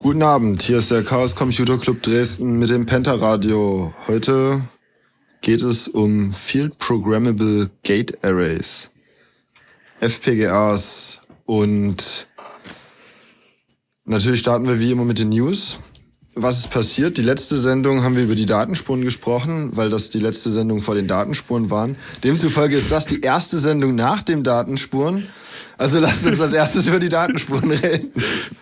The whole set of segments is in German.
Guten Abend, hier ist der Chaos Computer Club Dresden mit dem Pentaradio. Heute geht es um Field Programmable Gate Arrays, FPGAs, und natürlich starten wir wie immer mit den News. Was ist passiert? Die letzte Sendung haben wir über die Datenspuren gesprochen, weil das die letzte Sendung vor den Datenspuren waren. Demzufolge ist das die erste Sendung nach den Datenspuren. Also lasst uns als erstes über die Datenspuren reden.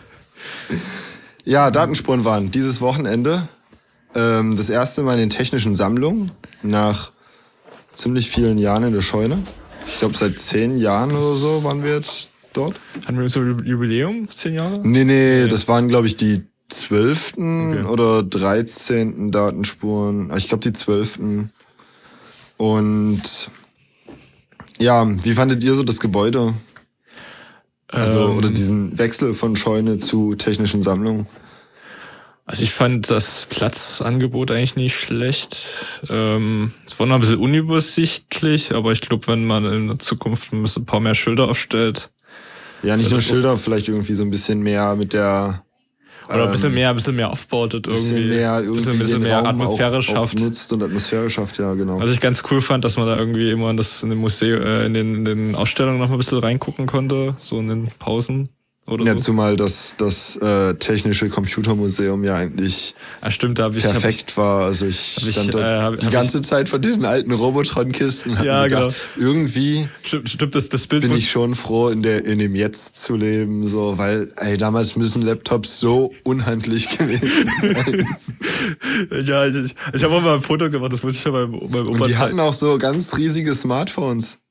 Ja, Datenspuren waren dieses Wochenende das erste Mal in den technischen Sammlungen nach ziemlich vielen Jahren in der Scheune. Ich glaube, seit 10 Jahren oder so waren wir jetzt dort. Hatten wir so ein Jubiläum, 10 Jahre? Nee, das waren, glaube ich, die 12. oder 13. Datenspuren. Ich glaube, die 12. Und ja, wie fandet ihr so das Gebäude? Also, oder diesen Wechsel von Scheune zu technischen Sammlungen? Also ich fand das Platzangebot eigentlich nicht schlecht. Es war noch ein bisschen unübersichtlich, aber ich glaube, wenn man in der Zukunft ein paar mehr Schilder aufstellt. Ja, nicht nur Schilder, vielleicht irgendwie so ein bisschen mehr mit der... Oder ein bisschen mehr aufbaut und ein bisschen mehr Atmosphäre schafft. Nutzt und Atmosphäre schafft, ja, genau. Was ich ganz cool fand, dass man da irgendwie immer in dem Museum, in den Ausstellungen noch mal ein bisschen reingucken konnte, so in den Pausen. Ja, so. Zumal das Technische Computermuseum ja eigentlich perfekt war. Also ich stand dort die ganze Zeit vor diesen alten Robotron-Kisten und hab gedacht, irgendwie stimmt, das Bild bin ich schon froh, in dem Jetzt zu leben, so, weil damals müssen Laptops so unhandlich gewesen sein. Ja, ich habe auch mal ein Foto gemacht, das muss ich schon beim Opa zeigen. Und die hatten auch so ganz riesige Smartphones.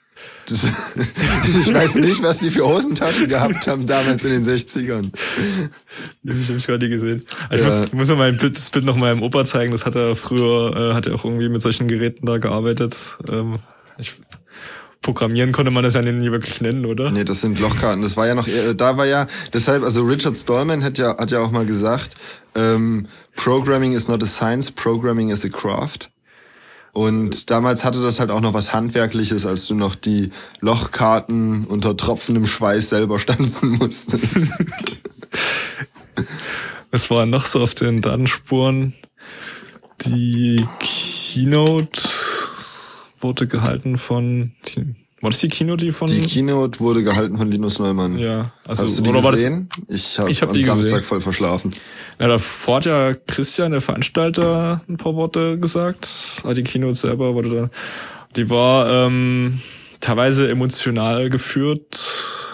Ich weiß nicht, was die für Hosentaschen gehabt haben damals in den 60ern. Die habe ich gar nicht gesehen. Ich muss mal das Bild noch meinem Opa zeigen. Das hat er früher, hat er auch irgendwie mit solchen Geräten da gearbeitet. Programmieren konnte man das ja nie wirklich nennen, oder? Nee, das sind Lochkarten. Das war ja noch eher, deshalb, also Richard Stallman hat ja auch mal gesagt, Programming is not a science, programming is a craft. Und damals hatte das halt auch noch was Handwerkliches, als du noch die Lochkarten unter tropfendem Schweiß selber stanzen musstest. Es war noch so auf den Datenspuren. Die Keynote wurde gehalten von... War das die Keynote, Die Keynote wurde gehalten von Linus Neumann. Ja. Also, hast du die gesehen? Ich hab am Samstag voll verschlafen. Ja, davor hat ja Christian, der Veranstalter, ein paar Worte gesagt. Aber die Keynote selber die war teilweise emotional geführt.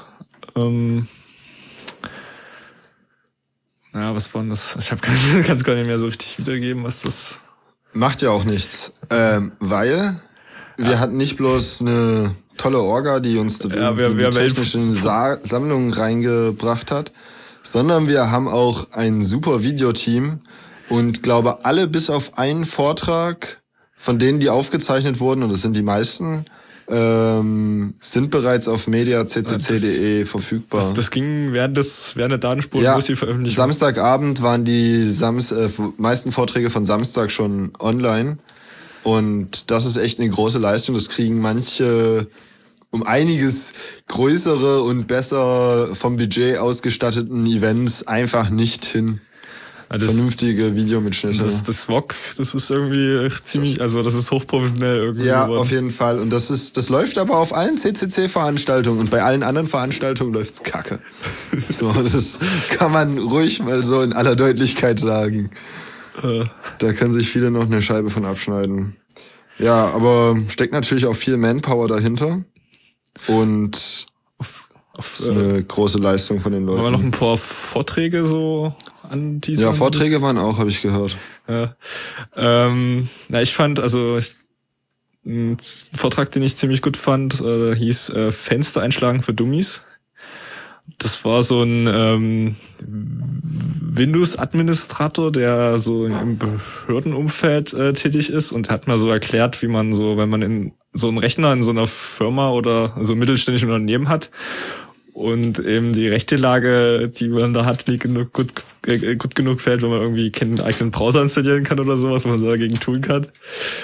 Was war denn das? Ich kann es gar nicht mehr so richtig wiedergeben, was das... Macht ja auch nichts. Weil wir hatten nicht bloß eine tolle Orga, die uns in die technischen Sammlungen reingebracht hat, sondern wir haben auch ein super Videoteam und glaube, alle bis auf einen Vortrag, von denen die aufgezeichnet wurden, und das sind die meisten, sind bereits auf mediaccc.de verfügbar. Das ging während der Datenspuren, wo die Veröffentlichung. Samstagabend waren die meisten Vorträge von Samstag schon online. Und das ist echt eine große Leistung. Das kriegen manche um einiges größere und besser vom Budget ausgestatteten Events einfach nicht hin. Vernünftige Videomitschnitte. Das VOG, das ist irgendwie ziemlich, also das ist hochprofessionell irgendwie. Ja, geworden. Auf jeden Fall. Und das läuft aber auf allen CCC-Veranstaltungen, und bei allen anderen Veranstaltungen läuft's kacke. So, das kann man ruhig mal so in aller Deutlichkeit sagen. Da können sich viele noch eine Scheibe von abschneiden. Ja, aber steckt natürlich auch viel Manpower dahinter. Und das ist eine große Leistung von den Leuten. Waren noch ein paar Vorträge so an diesem... Ja, Vorträge waren auch, habe ich gehört. Ja. Ich fand, ein Vortrag, den ich ziemlich gut fand, hieß Fenster einschlagen für Dummies. Das war so ein Windows-Administrator, der so im Behördenumfeld tätig ist, und hat mal so erklärt, wie man so, wenn man in so einen Rechner in so einer Firma oder so einem mittelständischen Unternehmen hat und eben die rechte Lage, die man da hat, nicht gut genug fällt, wenn man irgendwie keinen eigenen Browser installieren kann oder sowas, was man so dagegen tun kann.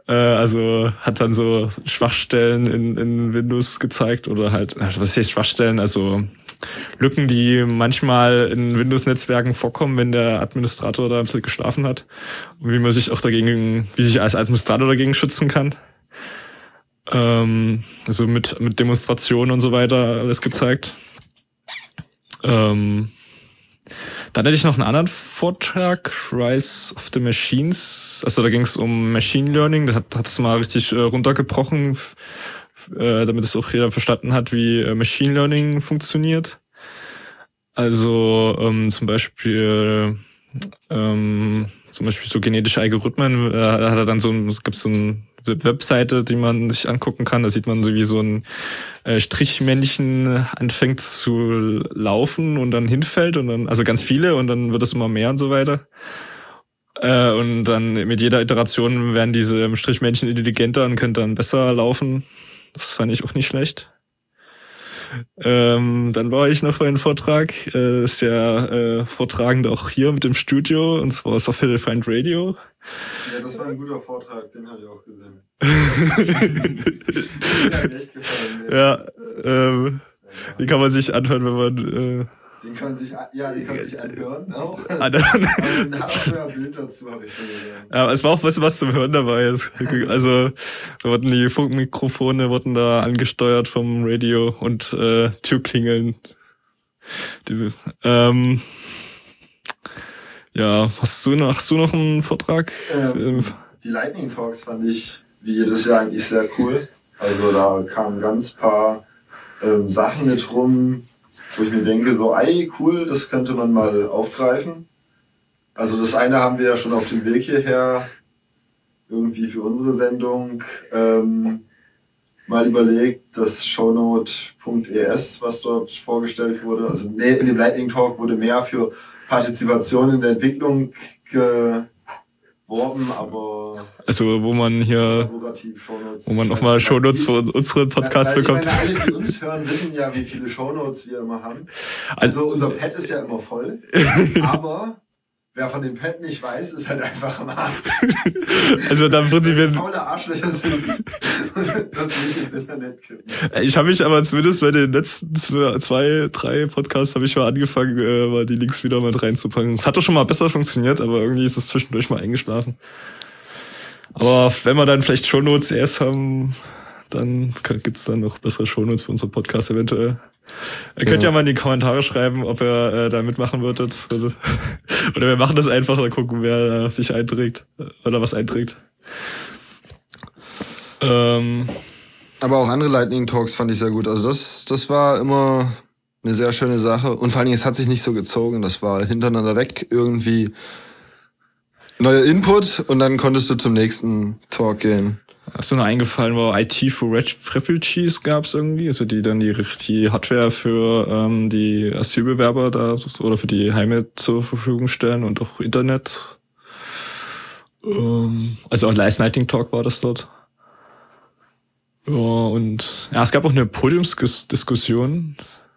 Also hat dann so Schwachstellen in Windows gezeigt oder halt, was heißt Schwachstellen? Also Lücken, die manchmal in Windows-Netzwerken vorkommen, wenn der Administrator da ein bisschen geschlafen hat. Und wie man sich auch wie sich als Administrator dagegen schützen kann. Also mit Demonstrationen und so weiter alles gezeigt. Dann hätte ich noch einen anderen Vortrag, Rise of the Machines. Also da ging es um Machine Learning. Da hat es mal richtig runtergebrochen, damit es auch jeder verstanden hat, wie Machine Learning funktioniert. Also zum Beispiel so genetische Algorithmen. Da hat er dann es gibt so eine Webseite, die man sich angucken kann. Da sieht man so wie so ein Strichmännchen anfängt zu laufen und dann hinfällt und dann, also ganz viele und dann wird es immer mehr und so weiter. Und dann mit jeder Iteration werden diese Strichmännchen intelligenter und können dann besser laufen. Das fand ich auch nicht schlecht. Dann war ich noch bei einem Vortrag, ist der Vortragende auch hier mit dem Studio, und zwar Software Defined Radio. Ja, das war ein guter Vortrag, den habe ich auch gesehen. Den hat mir echt gefallen. Ja, den kann man sich anhören, wenn man... Den kann man sich anhören auch. Aber dann hat auch so ein Bild dazu, habe ich schon gesehen. Ja, es war auch was zum Hören dabei. Also da wurden die Funkmikrofone da angesteuert vom Radio und Türklingeln. Ja, hast du noch einen Vortrag? Die Lightning Talks fand ich wie jedes Jahr eigentlich sehr cool. Also da kamen ganz paar Sachen mit rum, wo ich mir denke, so, cool, das könnte man mal aufgreifen. Also das eine haben wir ja schon auf dem Weg hierher irgendwie für unsere Sendung mal überlegt, das shownote.es, was dort vorgestellt wurde. Also in dem Lightning Talk wurde mehr für Partizipation in der Entwicklung geworben, aber... Also wo man auch mal Shownotes für unseren Podcast bekommt. Ich meine, alle, die uns hören, wissen ja, wie viele Shownotes wir immer haben. Also unser Pad ist ja immer voll, aber wer von dem Pad nicht weiß, ist halt einfach am Arsch. Also dann im Prinzip... faule Arschlöcher sind, das nicht ins Internet kippen. Ich habe mich aber zumindest bei den letzten 2, 3 Podcasts habe ich mal angefangen, mal die Links wieder mit reinzupacken. Es hat doch schon mal besser funktioniert, aber irgendwie ist es zwischendurch mal eingeschlafen. Aber wenn wir dann vielleicht Shownotes erst haben, dann gibt's dann noch bessere Shownotes für unseren Podcast eventuell. Ihr könnt ja mal in die Kommentare schreiben, ob ihr da mitmachen würdet. Oder wir machen das einfach, dann gucken, wer sich einträgt oder was einträgt. Aber auch andere Lightning Talks fand ich sehr gut. Also das war immer eine sehr schöne Sache. Und vor allen Dingen, es hat sich nicht so gezogen. Das war hintereinander weg irgendwie neuer Input und dann konntest du zum nächsten Talk gehen. Hast du noch eingefallen, war IT for Refugees gab's irgendwie? Also die dann die Hardware für die Asylbewerber da oder für die Heime zur Verfügung stellen und auch Internet. Also auch Lightning Talk war das dort. Ja, und ja, es gab auch eine Podiumsdiskussion.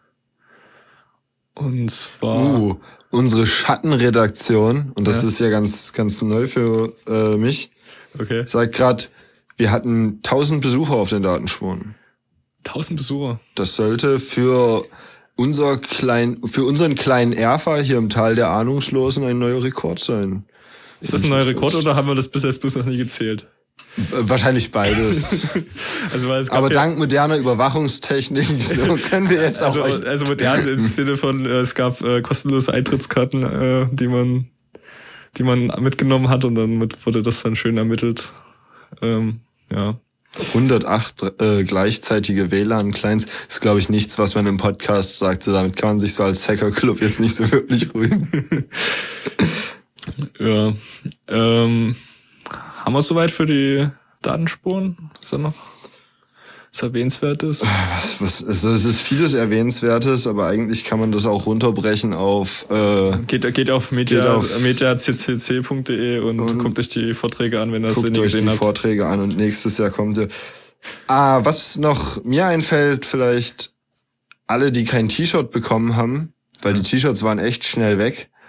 Und zwar... unsere Schattenredaktion, und das ist ja ganz, ganz neu für mich, sagt gerade, wir hatten 1000 Besucher auf den Datenspuren. 1000 Besucher? Das sollte für unseren kleinen Erfa hier im Tal der Ahnungslosen ein neuer Rekord sein. Ist das ein neuer Rekord oder haben wir das bis jetzt noch nie gezählt? Wahrscheinlich beides. Aber dank moderner Überwachungstechnik so können wir jetzt auch... Also modern im Sinne von, es gab kostenlose Eintrittskarten, die man mitgenommen hat und dann wurde das dann schön ermittelt. Ja. 108 gleichzeitige WLAN-Clients ist, glaube ich, nichts, was man im Podcast sagt. So, damit kann man sich so als Hackerclub jetzt nicht so wirklich rühmen. Ja. Haben wir es soweit für die Datenspuren? Ist da noch was Erwähnenswertes? Also es ist vieles Erwähnenswertes, aber eigentlich kann man das auch runterbrechen auf... Geht auf mediaccc.de und guckt euch die Vorträge an, wenn ihr das nicht gesehen habt. Guckt euch die Vorträge an und nächstes Jahr kommt ihr... was noch mir einfällt, vielleicht alle, die kein T-Shirt bekommen haben, weil die T-Shirts waren echt schnell weg.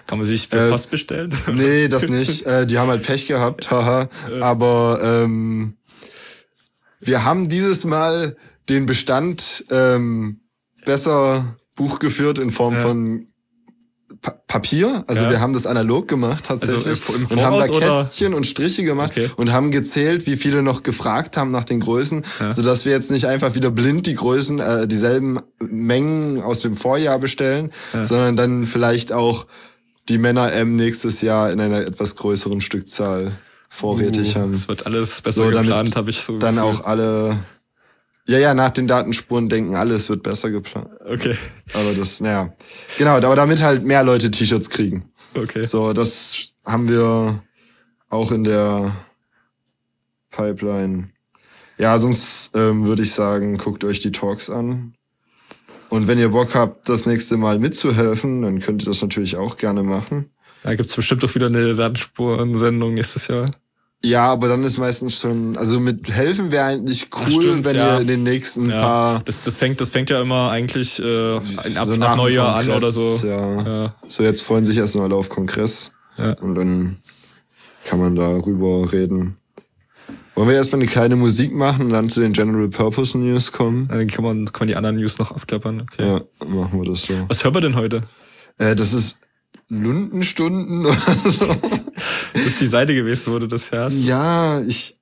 Kann man sich per Post bestellen? Nee, das nicht. Die haben halt Pech gehabt, haha. Aber wir haben dieses Mal den Bestand besser buchgeführt in Form von Papier. Also wir haben das analog gemacht tatsächlich. Also im und haben da Voraus, Kästchen und Striche gemacht und haben gezählt, wie viele noch gefragt haben nach den Größen, sodass wir jetzt nicht einfach wieder blind die Größen, dieselben Mengen aus dem Vorjahr bestellen, sondern dann vielleicht auch die Männer M nächstes Jahr in einer etwas größeren Stückzahl vorrätig haben. Das wird alles besser geplant, habe ich so dann gefühlt. Auch alle... Ja, nach den Datenspuren denken alle, es wird besser geplant. Okay. Aber das, naja. Genau, aber damit halt mehr Leute T-Shirts kriegen. Okay. So, das haben wir auch in der Pipeline. Ja, sonst würde ich sagen, guckt euch die Talks an. Und wenn ihr Bock habt, das nächste Mal mitzuhelfen, dann könnt ihr das natürlich auch gerne machen. Da gibt's bestimmt auch wieder eine Datenspurensendung nächstes Jahr. Ja, aber dann ist meistens schon, also mit helfen wäre eigentlich cool, wenn ihr in den nächsten paar... Das fängt ja immer eigentlich ab Neujahr an oder so. Ja. So, jetzt freuen sich erstmal alle auf Kongress. Ja. Und dann kann man darüber reden. Wollen wir erstmal eine kleine Musik machen und dann zu den General Purpose News kommen? Dann kann man die anderen News noch abklappern. Okay. Ja, machen wir das so. Was hören wir denn heute? Das ist Lundenstunden oder so. Das ist die Seite gewesen, wo du das hörst. Ja,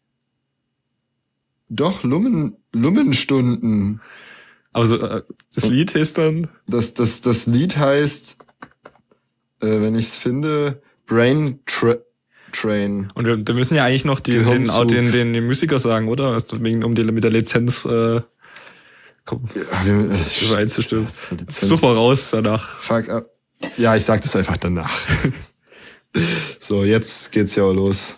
Doch, Lummenstunden. Aber so, das Lied heißt dann? Das Lied heißt, wenn ich's finde, Brain Train. Und wir müssen ja eigentlich noch den Musiker sagen, oder? Also mit der Lizenz übereinzustimmen. Such mal raus danach. Fuck up. Ja, ich sag das einfach danach. So, jetzt geht's ja auch los.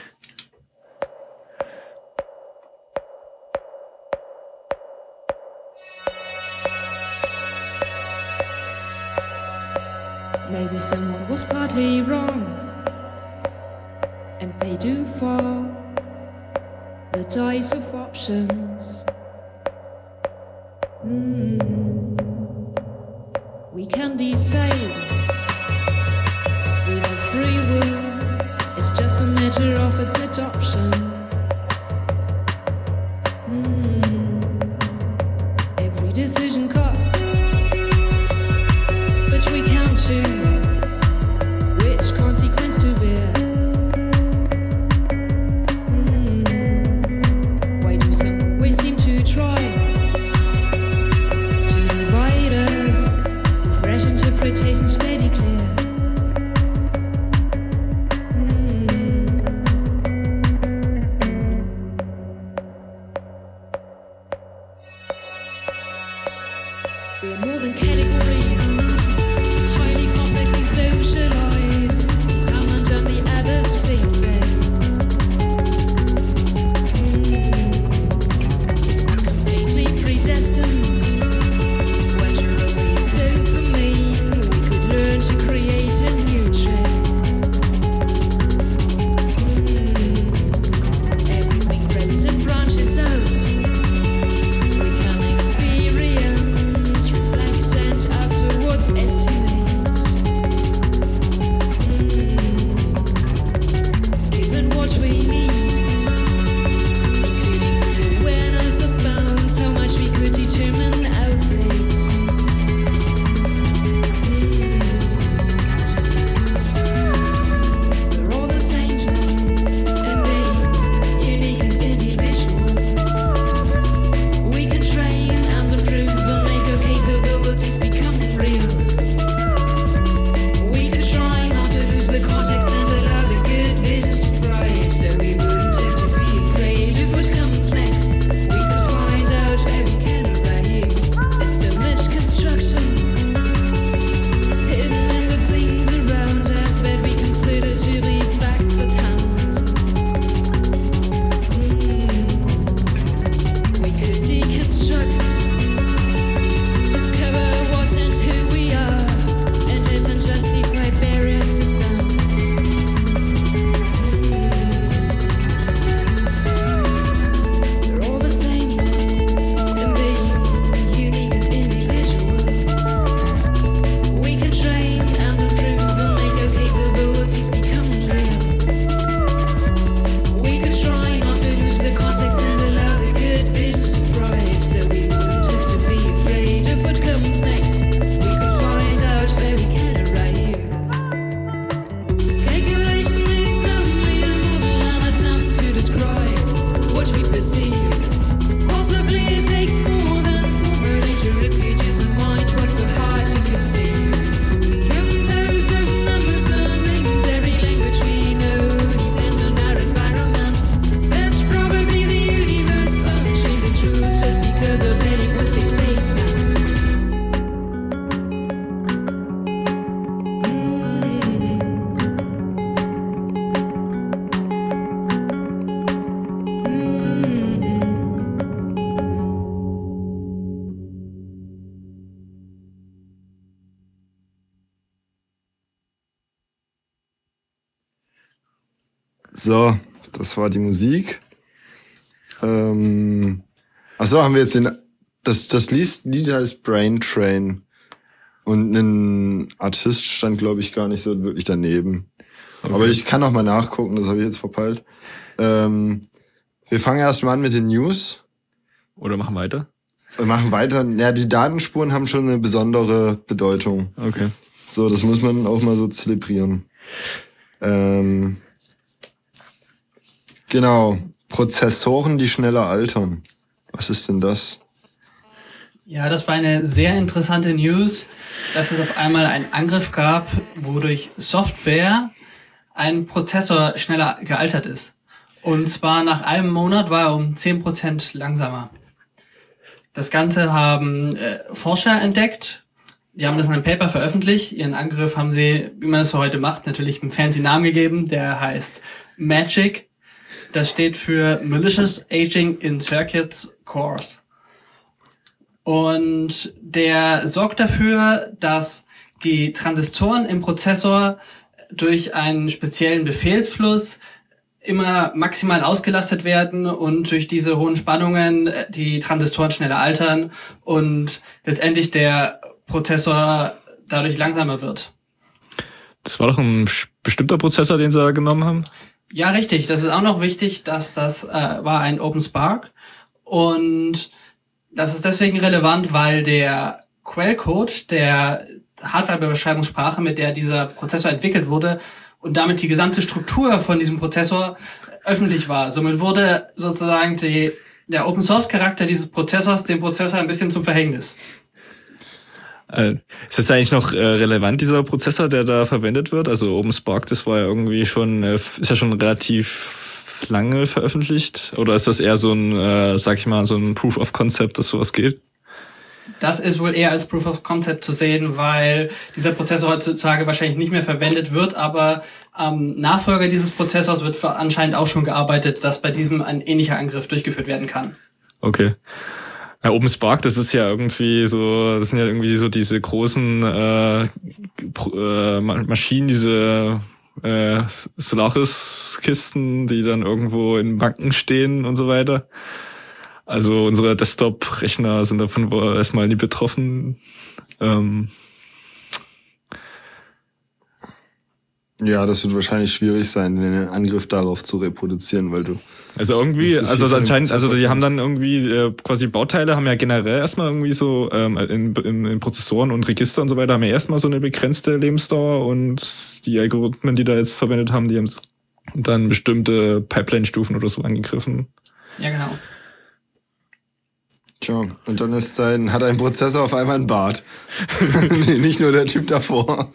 Maybe someone was partly wrong, and they do fall the dice of options. We can decide without free will. It's just a matter of its adoption. Every decision costs, but we can't choose which consequence to bear. Why do some always seem to try to divide us with fresh interpretations made it clear? So, das war die Musik. Achso, haben wir jetzt das Lied heißt Brain Train. Und ein Artist stand, glaube ich, gar nicht so wirklich daneben. Okay. Aber ich kann noch mal nachgucken, das habe ich jetzt verpeilt. Wir fangen erstmal an mit den News. Oder machen weiter? Wir machen weiter. Ja, die Datenspuren haben schon eine besondere Bedeutung. Okay. So, das muss man auch mal so zelebrieren. Genau. Prozessoren, die schneller altern. Was ist denn das? Ja, das war eine sehr interessante News, dass es auf einmal einen Angriff gab, wodurch Software ein Prozessor schneller gealtert ist. Und zwar nach einem Monat war er um 10% langsamer. Das Ganze haben Forscher entdeckt. Die haben das in einem Paper veröffentlicht. Ihren Angriff haben sie, wie man das so heute macht, natürlich einen fancy Namen gegeben. Der heißt MAGIC. Das steht für Malicious Aging in Circuits Cores. Und der sorgt dafür, dass die Transistoren im Prozessor durch einen speziellen Befehlsfluss immer maximal ausgelastet werden und durch diese hohen Spannungen die Transistoren schneller altern und letztendlich der Prozessor dadurch langsamer wird. Das war doch ein bestimmter Prozessor, den sie da genommen haben? Ja, richtig. Das ist auch noch wichtig, dass das war ein OpenSpark. Und das ist deswegen relevant, weil der Quellcode der Hardware-Beschreibungssprache, mit der dieser Prozessor entwickelt wurde, und damit die gesamte Struktur von diesem Prozessor öffentlich war. Somit wurde sozusagen der Open-Source-Charakter dieses Prozessors dem Prozessor ein bisschen zum Verhängnis. Ist das eigentlich noch relevant, dieser Prozessor, der da verwendet wird? Also OpenSpark, das war ja irgendwie schon, ist ja schon relativ lange veröffentlicht. Oder ist das eher so ein, sag ich mal, so ein Proof of Concept, dass sowas geht? Das ist wohl eher als Proof of Concept zu sehen, weil dieser Prozessor heutzutage wahrscheinlich nicht mehr verwendet wird, aber am Nachfolger dieses Prozessors wird anscheinend auch schon gearbeitet, dass bei diesem ein ähnlicher Angriff durchgeführt werden kann. Okay. Ja, OpenSpark, das ist ja irgendwie so, das sind ja irgendwie so diese großen Maschinen, diese Solaris-Kisten, die dann irgendwo in Banken stehen und so weiter. Also unsere Desktop-Rechner sind davon erstmal nie betroffen. Ja, das wird wahrscheinlich schwierig sein, den Angriff darauf zu reproduzieren, weil du... Also irgendwie, also anscheinend, also die haben dann irgendwie quasi Bauteile, haben ja generell erstmal irgendwie so in Prozessoren und Register und so weiter, haben ja erstmal so eine begrenzte Lebensdauer und die Algorithmen, die da jetzt verwendet haben, die haben dann bestimmte Pipeline-Stufen oder so angegriffen. Ja, genau. Tja, und dann hat ein Prozessor auf einmal einen Bart. Nee, nicht nur der Typ davor.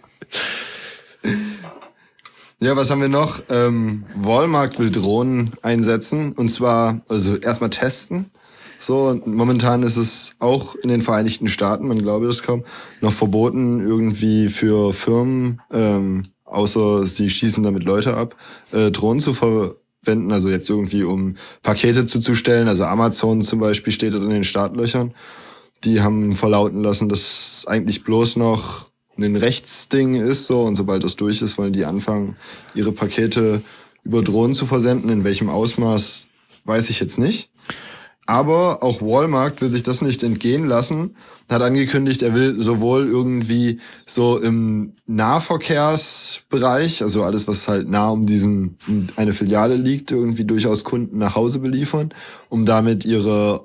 Ja, was haben wir noch? Walmart will Drohnen einsetzen und zwar, also erstmal testen. So, und momentan ist es auch in den Vereinigten Staaten, man glaube das kaum, noch verboten irgendwie für Firmen, außer sie schießen damit Leute ab, Drohnen zu verwenden, also jetzt irgendwie um Pakete zuzustellen, also Amazon zum Beispiel steht dort in den Startlöchern. Die haben verlauten lassen, dass eigentlich bloß noch ein Rechtsding ist, so, und sobald das durch ist, wollen die anfangen, ihre Pakete über Drohnen zu versenden. In welchem Ausmaß, weiß ich jetzt nicht. Aber auch Walmart will sich das nicht entgehen lassen, hat angekündigt, er will sowohl irgendwie so im Nahverkehrsbereich, also alles, was halt nah um eine Filiale liegt, irgendwie durchaus Kunden nach Hause beliefern, um damit ihre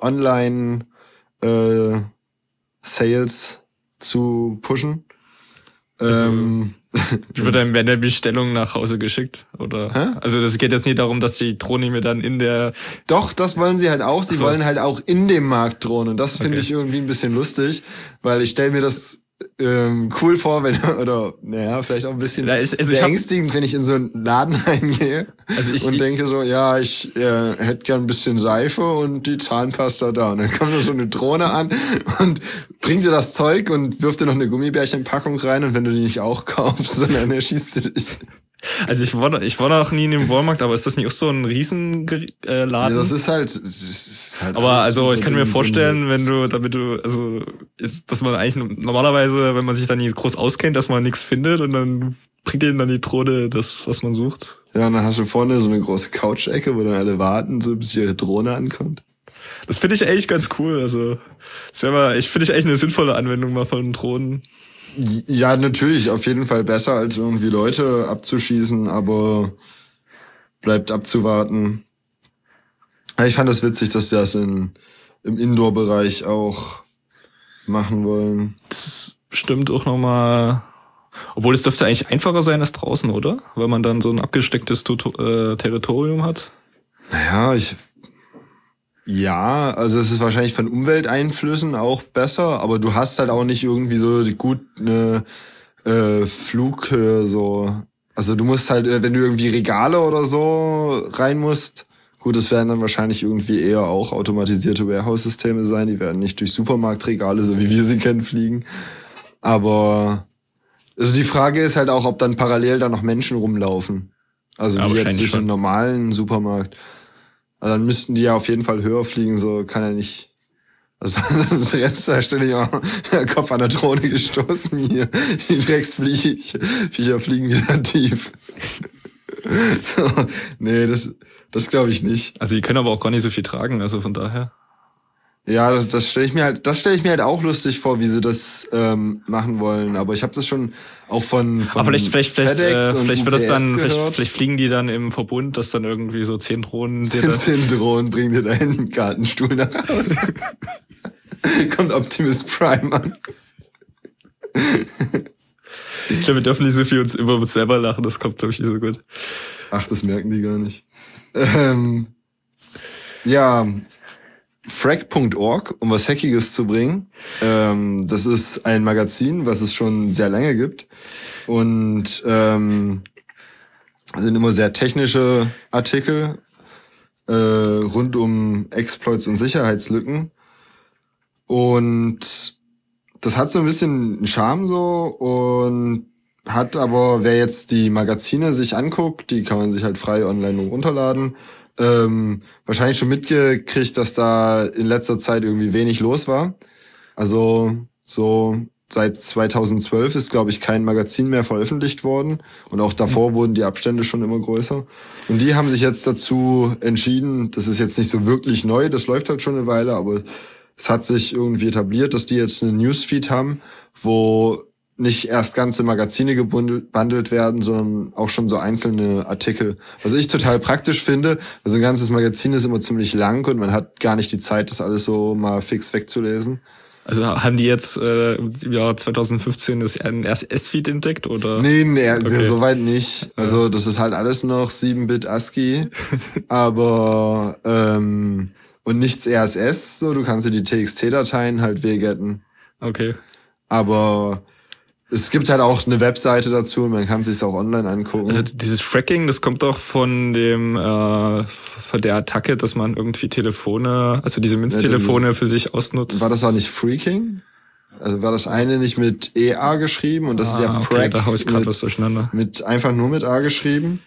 Online-Sales zu pushen. Wie wird dann eine Bestellung nach Hause geschickt? Oder? Hä? Also das geht jetzt nicht darum, dass die Drohne mir dann in der... Doch, das wollen sie halt auch. Sie wollen halt auch in dem Markt drohen. Und das finde ich irgendwie ein bisschen lustig, weil ich stelle mir das cool vor, wenn, oder naja, vielleicht auch ein bisschen beängstigend, wenn ich in so einen Laden reingehe und denke so, ja, ich hätte gern ein bisschen Seife und die Zahnpasta da. Und dann kommt da so eine Drohne an und bringt dir das Zeug und wirft dir noch eine Gummibärchenpackung rein und wenn du die nicht auch kaufst, dann erschießt sie dich. Also ich war noch nie in dem Walmart, aber ist das nicht auch so ein Riesenladen? Ja, das ist halt aber also ich kann mir vorstellen, dass man eigentlich normalerweise, wenn man sich da nie groß auskennt, dass man nichts findet und dann bringt denen dann die Drohne das, was man sucht. Ja, und dann hast du vorne so eine große Couch-Ecke, wo dann alle warten, so bis ihre Drohne ankommt. Das finde ich eigentlich ganz cool. Also, das wäre mal, finde ich echt eine sinnvolle Anwendung mal von Drohnen. Ja, natürlich, auf jeden Fall besser, als irgendwie Leute abzuschießen, aber bleibt abzuwarten. Ich fand das witzig, dass die das im Indoor-Bereich auch machen wollen. Das ist bestimmt auch nochmal... Obwohl, es dürfte eigentlich einfacher sein als draußen, oder? Weil man dann so ein abgestecktes Territorium hat. Naja, also es ist wahrscheinlich von Umwelteinflüssen auch besser, aber du hast halt auch nicht irgendwie so gut eine Flughöhe so. Also du musst halt, wenn du irgendwie Regale oder so rein musst, gut, es werden dann wahrscheinlich irgendwie eher auch automatisierte Warehouse-Systeme sein, die werden nicht durch Supermarktregale, so wie wir sie kennen, fliegen. Aber also die Frage ist halt auch, ob dann parallel da noch Menschen rumlaufen. Also ja, wie jetzt durch einen normalen Supermarkt. Also dann müssten die ja auf jeden Fall höher fliegen, so kann er nicht. Also sonst rennst du da ständig auch der Kopf an der Drohne gestoßen hier. Die Drecksviecher fliegen wieder tief. So, nee, das glaube ich nicht. Also die können aber auch gar nicht so viel tragen, also von daher. Ja, das stelle ich mir halt auch lustig vor, wie sie das machen wollen. Aber ich habe das schon auch von aber vielleicht wird das dann, vielleicht fliegen die dann im Verbund, dass dann irgendwie so 10 Drohnen. 10 Drohnen bringen dir deinen Gartenstuhl nach Hause. Kommt Optimus Prime an. Ich glaube, wir dürfen nicht so viel über uns selber lachen, das kommt, glaube ich, nicht so gut. Ach, das merken die gar nicht. Ja, Frag.org, um was Hackiges zu bringen. Das ist ein Magazin, was es schon sehr lange gibt. Und sind immer sehr technische Artikel rund um Exploits und Sicherheitslücken. Und das hat so ein bisschen einen Charme so und hat aber, wer jetzt die Magazine sich anguckt, die kann man sich halt frei online runterladen, wahrscheinlich schon mitgekriegt, dass da in letzter Zeit irgendwie wenig los war. Also so seit 2012 ist, glaube ich, kein Magazin mehr veröffentlicht worden. Und auch davor wurden die Abstände schon immer größer. Und die haben sich jetzt dazu entschieden, das ist jetzt nicht so wirklich neu, das läuft halt schon eine Weile, aber es hat sich irgendwie etabliert, dass die jetzt einen Newsfeed haben, wo nicht erst ganze Magazine gebundelt werden, sondern auch schon so einzelne Artikel. Was ich total praktisch finde, also ein ganzes Magazin ist immer ziemlich lang und man hat gar nicht die Zeit, das alles so mal fix wegzulesen. Also haben die jetzt im Jahr 2015 das RSS-Feed entdeckt, oder? Nee, okay. Soweit nicht. Also das ist halt alles noch 7-Bit ASCII, aber und nichts RSS, so du kannst dir die TXT-Dateien halt weggetten. Okay. Aber es gibt halt auch eine Webseite dazu und man kann es sich auch online angucken. Also dieses Fracking, das kommt doch von von der Attacke, dass man irgendwie Telefone, also diese Münztelefone für sich ausnutzt. War das auch nicht Freaking? Also war das eine nicht mit EA geschrieben und das ist ja Frack. Okay, da hau ich gerade was durcheinander. Einfach nur mit A geschrieben.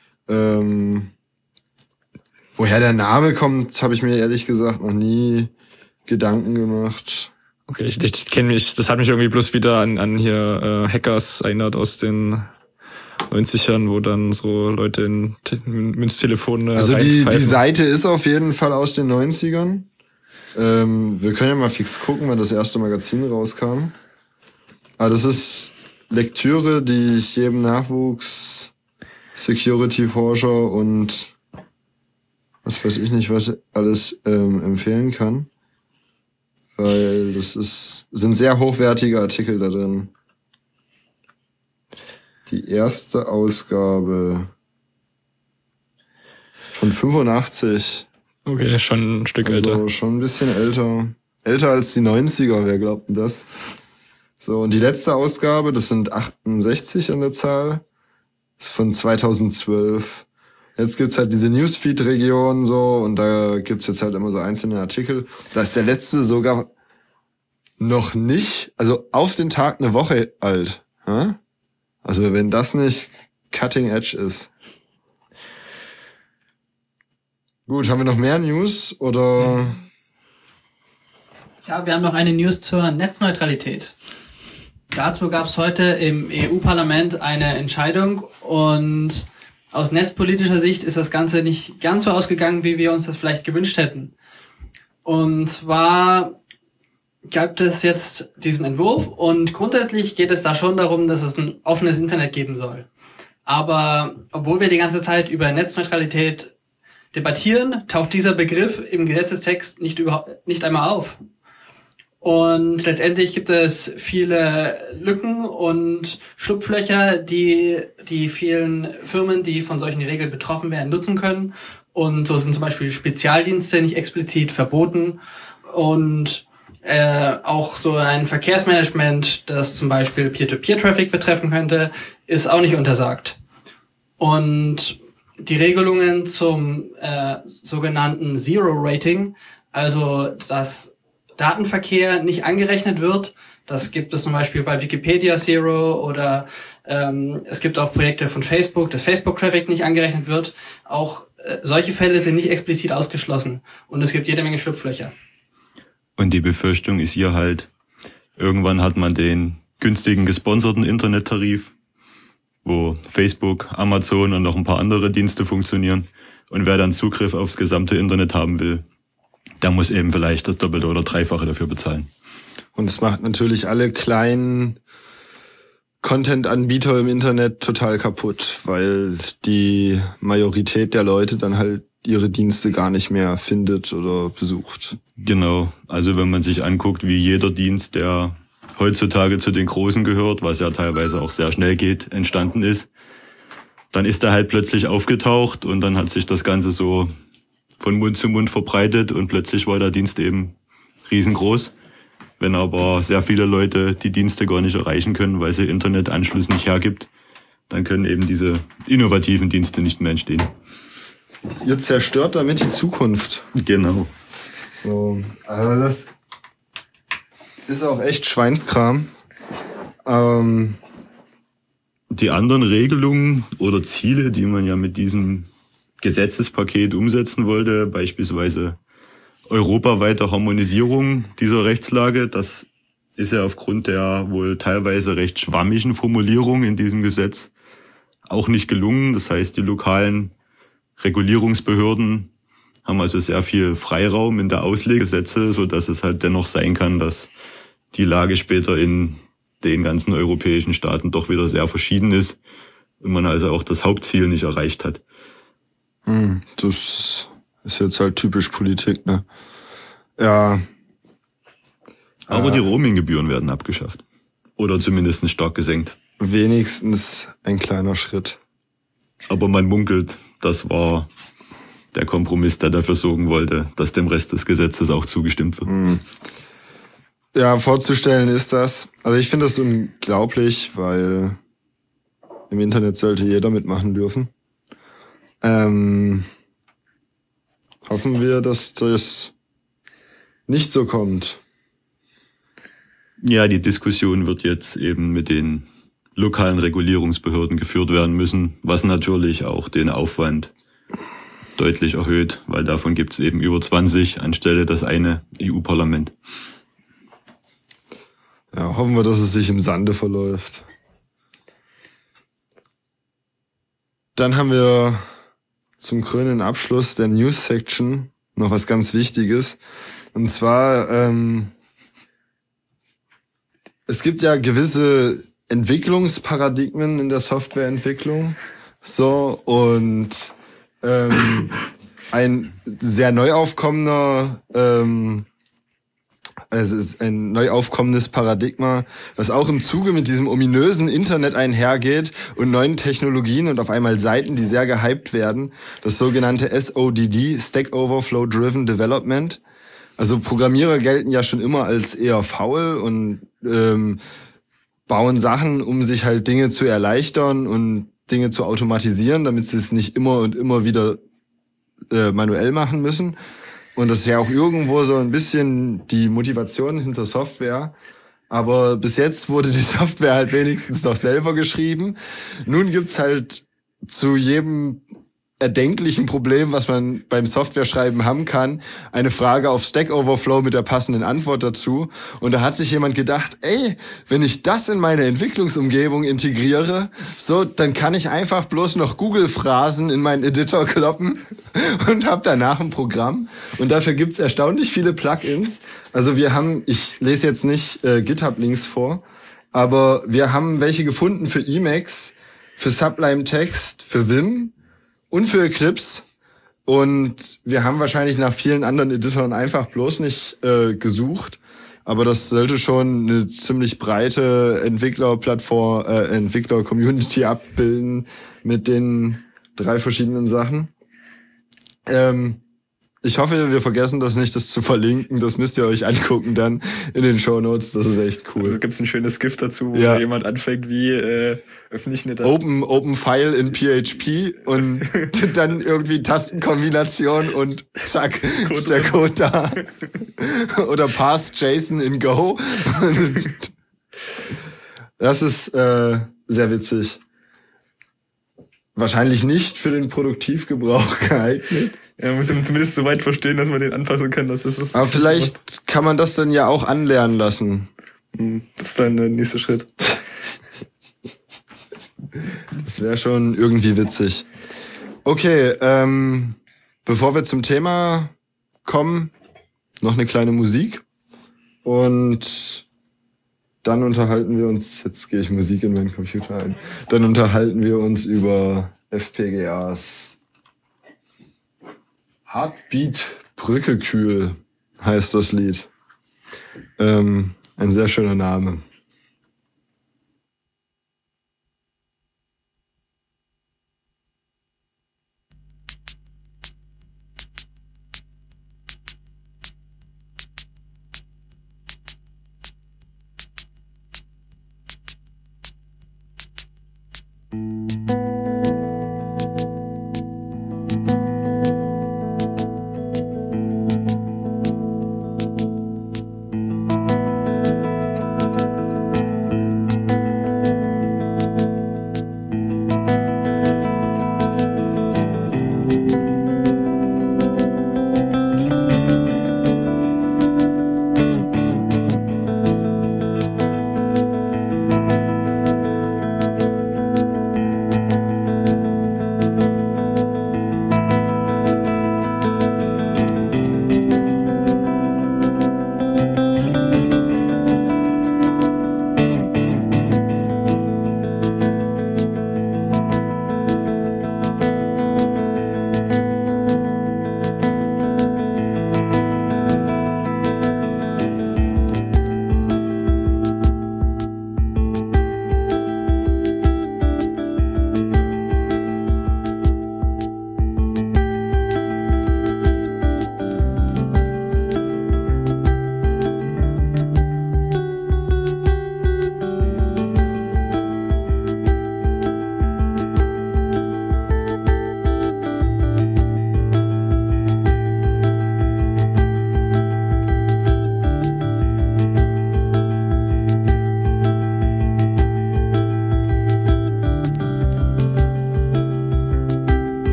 Woher der Name kommt, habe ich mir ehrlich gesagt noch nie Gedanken gemacht. Okay, ich kenne mich, das hat mich irgendwie bloß wieder an hier Hackers erinnert aus den 90ern, wo dann so Leute in Münztelefone also die Seite ist auf jeden Fall aus den 90ern. Wir können ja mal fix gucken, wann das erste Magazin rauskam. Aber das ist Lektüre, die ich jedem Nachwuchs Security-Forscher und was weiß ich nicht, was alles empfehlen kann. Weil sind sehr hochwertige Artikel da drin. Die erste Ausgabe von 85. Okay, schon ein Stück älter. Also schon ein bisschen älter. Älter als die 90er, wer glaubt denn das? So, und die letzte Ausgabe, das sind 68 an der Zahl, ist von 2012. Jetzt gibt's halt diese Newsfeed-Region so und da gibt's jetzt halt immer so einzelne Artikel. Da ist der letzte sogar noch nicht, also auf den Tag eine Woche alt. Hm? Also wenn das nicht Cutting Edge ist. Gut, haben wir noch mehr News oder? Ja, wir haben noch eine News zur Netzneutralität. Dazu gab es heute im EU-Parlament eine Entscheidung und aus netzpolitischer Sicht ist das Ganze nicht ganz so ausgegangen, wie wir uns das vielleicht gewünscht hätten. Und zwar gibt es jetzt diesen Entwurf und grundsätzlich geht es da schon darum, dass es ein offenes Internet geben soll. Aber obwohl wir die ganze Zeit über Netzneutralität debattieren, taucht dieser Begriff im Gesetzestext nicht einmal auf. Und letztendlich gibt es viele Lücken und Schlupflöcher, die vielen Firmen, die von solchen Regeln betroffen werden, nutzen können. Und so sind zum Beispiel Spezialdienste nicht explizit verboten und auch so ein Verkehrsmanagement, das zum Beispiel Peer-to-Peer-Traffic betreffen könnte, ist auch nicht untersagt. Und die Regelungen zum sogenannten Zero-Rating, also dass Datenverkehr nicht angerechnet wird, das gibt es zum Beispiel bei Wikipedia Zero oder es gibt auch Projekte von Facebook, dass Facebook-Traffic nicht angerechnet wird. Auch solche Fälle sind nicht explizit ausgeschlossen und es gibt jede Menge Schlupflöcher. Und die Befürchtung ist hier halt, irgendwann hat man den günstigen gesponserten Internettarif, wo Facebook, Amazon und noch ein paar andere Dienste funktionieren. Und wer dann Zugriff aufs gesamte Internet haben will, der muss eben vielleicht das Doppelte oder Dreifache dafür bezahlen. Und es macht natürlich alle kleinen Content-Anbieter im Internet total kaputt, weil die Majorität der Leute dann halt ihre Dienste gar nicht mehr findet oder besucht. Genau, also wenn man sich anguckt, wie jeder Dienst, der heutzutage zu den Großen gehört, was ja teilweise auch sehr schnell geht, entstanden ist, dann ist er halt plötzlich aufgetaucht und dann hat sich das Ganze so von Mund zu Mund verbreitet und plötzlich war der Dienst eben riesengroß. Wenn aber sehr viele Leute die Dienste gar nicht erreichen können, weil sie Internetanschluss nicht hergibt, dann können eben diese innovativen Dienste nicht mehr entstehen. Ihr zerstört damit die Zukunft. Genau. So, also das ist auch echt Schweinskram. Die anderen Regelungen oder Ziele, die man ja mit diesem Gesetzespaket umsetzen wollte, beispielsweise europaweite Harmonisierung dieser Rechtslage, das ist ja aufgrund der wohl teilweise recht schwammigen Formulierung in diesem Gesetz auch nicht gelungen. Das heißt, die lokalen Regulierungsbehörden haben also sehr viel Freiraum in der Auslegesätze, so dass es halt dennoch sein kann, dass die Lage später in den ganzen europäischen Staaten doch wieder sehr verschieden ist und man also auch das Hauptziel nicht erreicht hat. Das ist jetzt halt typisch Politik, ne? Ja. Aber die Roaminggebühren werden abgeschafft. Oder zumindest stark gesenkt. Wenigstens ein kleiner Schritt. Aber man munkelt, das war der Kompromiss, der dafür sorgen wollte, dass dem Rest des Gesetzes auch zugestimmt wird. Ja, vorzustellen ist das. Also ich finde das unglaublich, weil im Internet sollte jeder mitmachen dürfen. Hoffen wir, dass das nicht so kommt. Ja, die Diskussion wird jetzt eben mit den lokalen Regulierungsbehörden geführt werden müssen, was natürlich auch den Aufwand deutlich erhöht, weil davon gibt es eben über 20 anstelle das eine EU-Parlament. Ja, hoffen wir, dass es sich im Sande verläuft. Dann haben wir zum krönenden Abschluss der News-Section noch was ganz Wichtiges. Und zwar, es gibt ja gewisse Entwicklungsparadigmen in der Softwareentwicklung. So, und ein sehr neu aufkommender, also es ist ein neu aufkommendes Paradigma, was auch im Zuge mit diesem ominösen Internet einhergeht und neuen Technologien und auf einmal Seiten, die sehr gehypt werden. Das sogenannte SODD, Stack Overflow Driven Development. Also Programmierer gelten ja schon immer als eher faul und bauen Sachen, um sich halt Dinge zu erleichtern und Dinge zu automatisieren, damit sie es nicht immer und immer wieder manuell machen müssen. Und das ist ja auch irgendwo so ein bisschen die Motivation hinter Software. Aber bis jetzt wurde die Software halt wenigstens noch selber geschrieben. Nun gibt's halt zu jedem erdenklichen Problem, was man beim Software-Schreiben haben kann, eine Frage auf Stack Overflow mit der passenden Antwort dazu. Und da hat sich jemand gedacht, ey, wenn ich das in meine Entwicklungsumgebung integriere, so, dann kann ich einfach bloß noch Google-Phrasen in meinen Editor kloppen und habe danach ein Programm. Und dafür gibt's erstaunlich viele Plugins. Also ich lese jetzt nicht GitHub-Links vor, aber wir haben welche gefunden für Emacs, für Sublime Text, für Vim und für Eclipse. Und wir haben wahrscheinlich nach vielen anderen Editoren einfach bloß nicht gesucht. Aber das sollte schon eine ziemlich breite Entwicklerplattform, Entwickler-Community abbilden mit den 3 verschiedenen Sachen. Ich hoffe, wir vergessen das nicht, das zu verlinken. Das müsst ihr euch angucken dann in den Shownotes. Das ist echt cool. Also gibt's ein schönes GIF dazu, wo jemand anfängt, wie öffentlich eine Open File in PHP und dann irgendwie Tastenkombination und zack, ist der Code da. Oder Parse JSON in Go. Das ist sehr witzig. Wahrscheinlich nicht für den Produktivgebrauch geeignet. Ja, man muss ihn zumindest so weit verstehen, dass man den anpassen kann. Das ist es. Aber vielleicht kann man das dann ja auch anlernen lassen. Das ist dann der nächste Schritt. Das wäre schon irgendwie witzig. Okay, bevor wir zum Thema kommen, noch eine kleine Musik. Und dann unterhalten wir uns, jetzt gehe ich Musik in meinen Computer ein, dann unterhalten wir uns über FPGAs. Heartbeat Brückekühl heißt das Lied. Ein sehr schöner Name.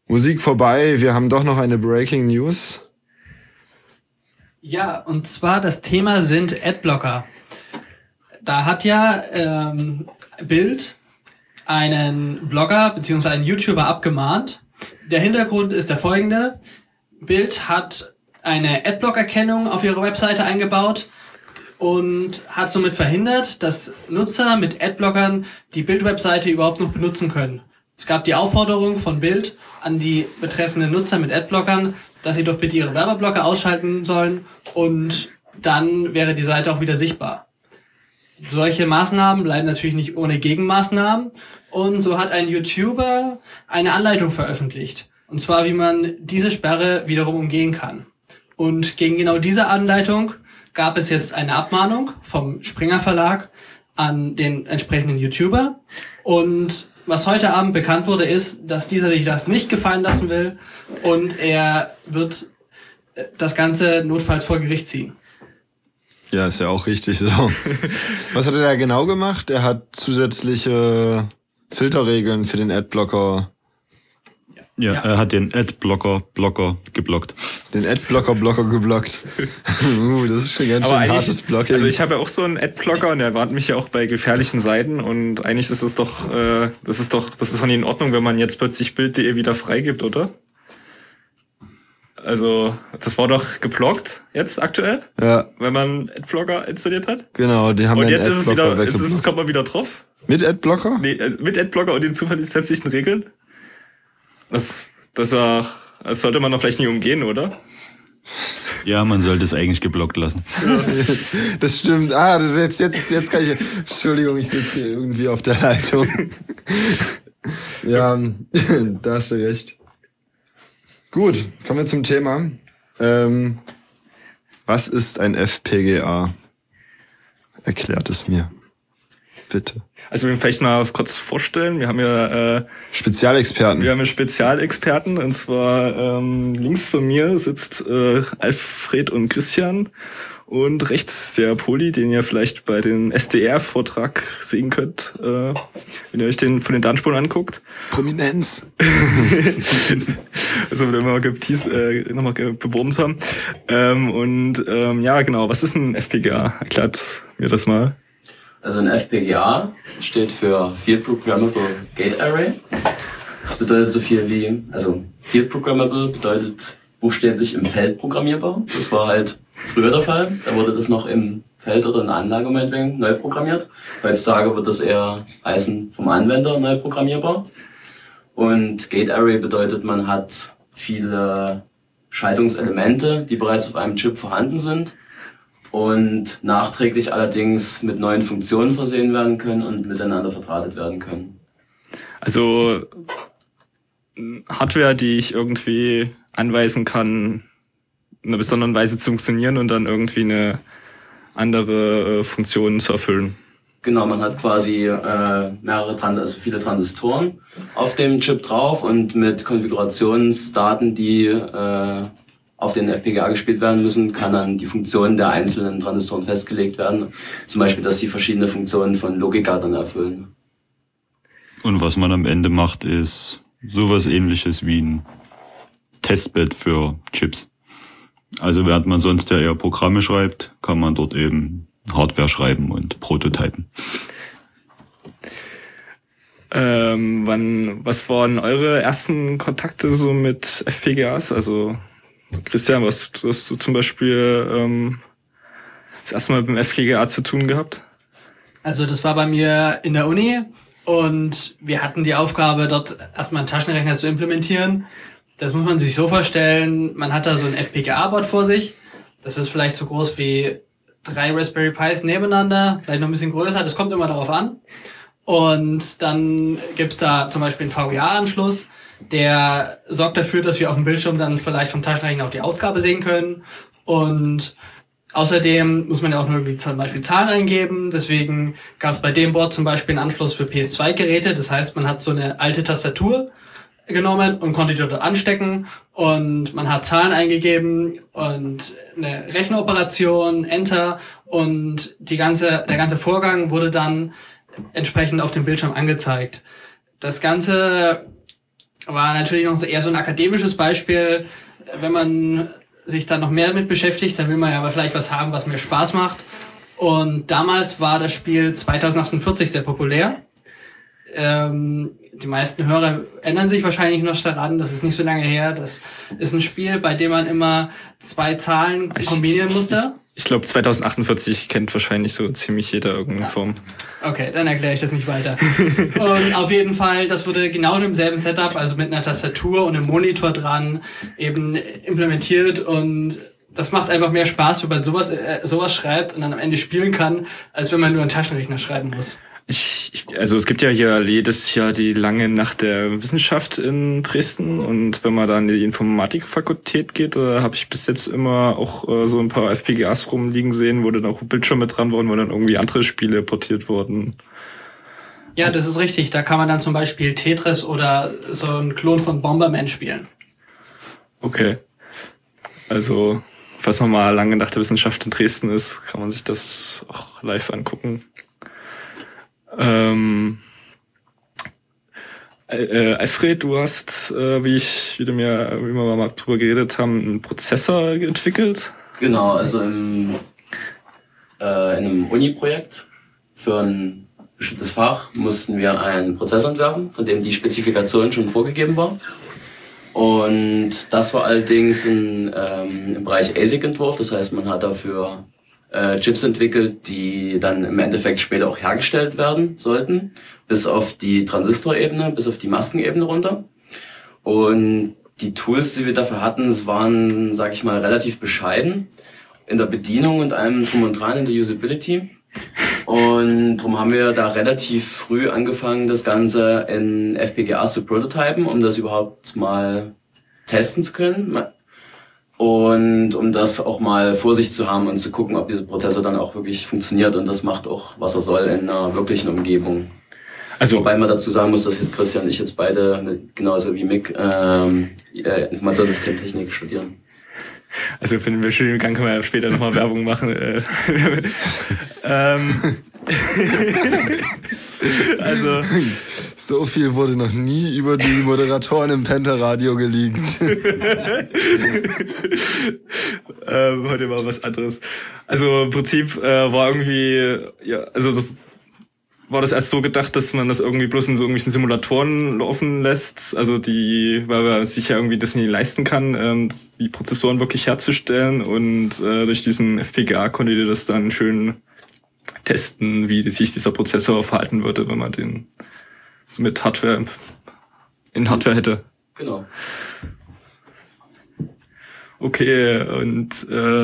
Musik vorbei, wir haben doch noch eine Breaking News. Ja, und zwar das Thema sind Adblocker. Da hat ja Bild einen Blogger bzw. einen YouTuber abgemahnt. Der Hintergrund ist der folgende. Bild hat eine Adblock-Erkennung auf ihre Webseite eingebaut und hat somit verhindert, dass Nutzer mit Adblockern die Bild-Webseite überhaupt noch benutzen können. Es gab die Aufforderung von Bild an die betreffenden Nutzer mit Adblockern, dass sie doch bitte ihre Werbeblocker ausschalten sollen und dann wäre die Seite auch wieder sichtbar. Solche Maßnahmen bleiben natürlich nicht ohne Gegenmaßnahmen und so hat ein YouTuber eine Anleitung veröffentlicht. Und zwar, wie man diese Sperre wiederum umgehen kann. Und gegen genau diese Anleitung gab es jetzt eine Abmahnung vom Springer Verlag an den entsprechenden YouTuber. Und was heute Abend bekannt wurde, ist, dass dieser sich das nicht gefallen lassen will und er wird das Ganze notfalls vor Gericht ziehen. Ja, ist ja auch richtig so. Was hat er da genau gemacht? Er hat zusätzliche Filterregeln für den Adblocker. Ja, er hat den Adblocker geblockt. Den Adblocker geblockt. Das ist schon ganz schön hartes Blocking. Also ich habe ja auch so einen Adblocker und der warnt mich ja auch bei gefährlichen Seiten und eigentlich ist es doch, das ist doch nicht in Ordnung, wenn man jetzt plötzlich Bild.de wieder freigibt, oder? Also, das war doch geblockt jetzt aktuell, ja, wenn man Adblocker installiert hat. Genau, die haben und den jetzt ist Adblocker es wieder, kommt man wieder drauf. Mit Adblocker? Nee, also mit Adblocker und den zuverlässigen Regeln. Das sollte man doch vielleicht nicht umgehen, oder? Ja, man sollte es eigentlich geblockt lassen. Das stimmt. Jetzt kann ich. Entschuldigung, ich sitze hier irgendwie auf der Leitung. Ja, da hast du recht. Gut, kommen wir zum Thema. Was ist ein FPGA? Erklärt es mir. Bitte. Also wir vielleicht mal kurz vorstellen, wir haben ja Spezialexperten. Wir haben ja Spezialexperten und zwar links von mir sitzt Alfred und Christian und rechts der Poli, den ihr vielleicht bei den SDR-Vortrag sehen könnt, wenn ihr euch den von den Datenspuren anguckt. Prominenz. Also wenn wir nochmal beworben zu haben. Ja, genau, was ist ein FPGA? Erklärt mir das mal. Also ein FPGA steht für Field Programmable Gate Array. Das bedeutet so viel wie, also Field Programmable bedeutet buchstäblich im Feld programmierbar. Das war halt früher der Fall. Da wurde das noch im Feld oder in der Anlage meinetwegen neu programmiert. Heutzutage wird das eher heißen vom Anwender neu programmierbar. Und Gate Array bedeutet, man hat viele Schaltungselemente, die bereits auf einem Chip vorhanden sind und nachträglich allerdings mit neuen Funktionen versehen werden können und miteinander verdrahtet werden können. Also Hardware, die ich irgendwie anweisen kann, in einer besonderen Weise zu funktionieren und dann irgendwie eine andere Funktion zu erfüllen. Genau, man hat quasi viele Transistoren auf dem Chip drauf und mit Konfigurationsdaten, die auf den FPGA gespielt werden müssen, kann dann die Funktion der einzelnen Transistoren festgelegt werden. Zum Beispiel, dass sie verschiedene Funktionen von Logikgattern erfüllen. Und was man am Ende macht, ist sowas Ähnliches wie ein Testbed für Chips. Also während man sonst ja eher Programme schreibt, kann man dort eben Hardware schreiben und prototypen. Was waren eure ersten Kontakte so mit FPGAs? Also Christian, was hast du zum Beispiel das erste Mal mit dem FPGA zu tun gehabt? Also das war bei mir in der Uni und wir hatten die Aufgabe, dort erstmal einen Taschenrechner zu implementieren. Das muss man sich so vorstellen, man hat da so ein FPGA-Board vor sich. Das ist vielleicht so groß wie 3 Raspberry Pis nebeneinander, vielleicht noch ein bisschen größer, das kommt immer darauf an. Und dann gibt's da zum Beispiel einen VGA-Anschluss, der sorgt dafür, dass wir auf dem Bildschirm dann vielleicht vom Taschenrechner auch die Ausgabe sehen können. Und außerdem muss man ja auch nur irgendwie zum Beispiel Zahlen eingeben. Deswegen gab es bei dem Board zum Beispiel einen Anschluss für PS2-Geräte. Das heißt, man hat so eine alte Tastatur genommen und konnte die dort anstecken. Und man hat Zahlen eingegeben und eine Rechenoperation, Enter. Und der ganze Vorgang wurde dann entsprechend auf dem Bildschirm angezeigt. Das Ganze war natürlich noch eher so ein akademisches Beispiel. Wenn man sich da noch mehr damit beschäftigt, dann will man ja aber vielleicht was haben, was mir Spaß macht. Und damals war das Spiel 2048 sehr populär. Die meisten Hörer erinnern sich wahrscheinlich noch daran, das ist nicht so lange her. Das ist ein Spiel, bei dem man immer 2 Zahlen kombinieren musste. Ich glaube 2048 kennt wahrscheinlich so ziemlich jeder irgendeine Form. Okay, dann erkläre ich das nicht weiter. Und auf jeden Fall, das wurde genau in demselben Setup, also mit einer Tastatur und einem Monitor dran, eben implementiert, und das macht einfach mehr Spaß, wenn man sowas schreibt und dann am Ende spielen kann, als wenn man nur einen Taschenrechner schreiben muss. Also es gibt ja hier jedes Jahr die lange Nacht der Wissenschaft in Dresden, und wenn man da in die Informatikfakultät geht, da habe ich bis jetzt immer auch so ein paar FPGAs rumliegen sehen, wo dann auch Bildschirme dran waren, wo dann irgendwie andere Spiele portiert wurden. Ja, das ist richtig. Da kann man dann zum Beispiel Tetris oder so einen Klon von Bomberman spielen. Okay. Also, falls man mal lange Nacht der Wissenschaft in Dresden ist, kann man sich das auch live angucken. Alfred, du hast, wie wir mal drüber geredet haben, einen Prozessor entwickelt. Genau, also in einem Uni-Projekt für ein bestimmtes Fach mussten wir einen Prozessor entwerfen, von dem die Spezifikation schon vorgegeben war. Und das war allerdings im Bereich ASIC-Entwurf, das heißt, man hat dafür Chips entwickelt, die dann im Endeffekt später auch hergestellt werden sollten, bis auf die Transistorebene, bis auf die Maskenebene runter. Und die Tools, die wir dafür hatten, waren, sag ich mal, relativ bescheiden in der Bedienung und allem drum und dran in der Usability. Und darum haben wir da relativ früh angefangen, das Ganze in FPGAs zu prototypen, um das überhaupt mal testen zu können. Und um das auch mal vor sich zu haben und zu gucken, ob dieser Prozessor dann auch wirklich funktioniert und das macht auch, was er soll, in einer wirklichen Umgebung. Also, wobei man dazu sagen muss, dass jetzt Christian und ich jetzt beide, genauso wie Mick, Informationssystemtechnik studieren. Also für den Studiengang können wir ja später nochmal Werbung machen. Also so viel wurde noch nie über die Moderatoren im Penta-Radio geleakt. Heute mal was anderes. Also im Prinzip war irgendwie, ja, also war das erst so gedacht, dass man das irgendwie bloß in so irgendwelchen Simulatoren laufen lässt, also weil man sich ja irgendwie das nie leisten kann, die Prozessoren wirklich herzustellen, und durch diesen FPGA konntet ihr das dann schön testen, wie sich dieser Prozessor verhalten würde, wenn man den so mit Hardware hätte. Genau. Okay, und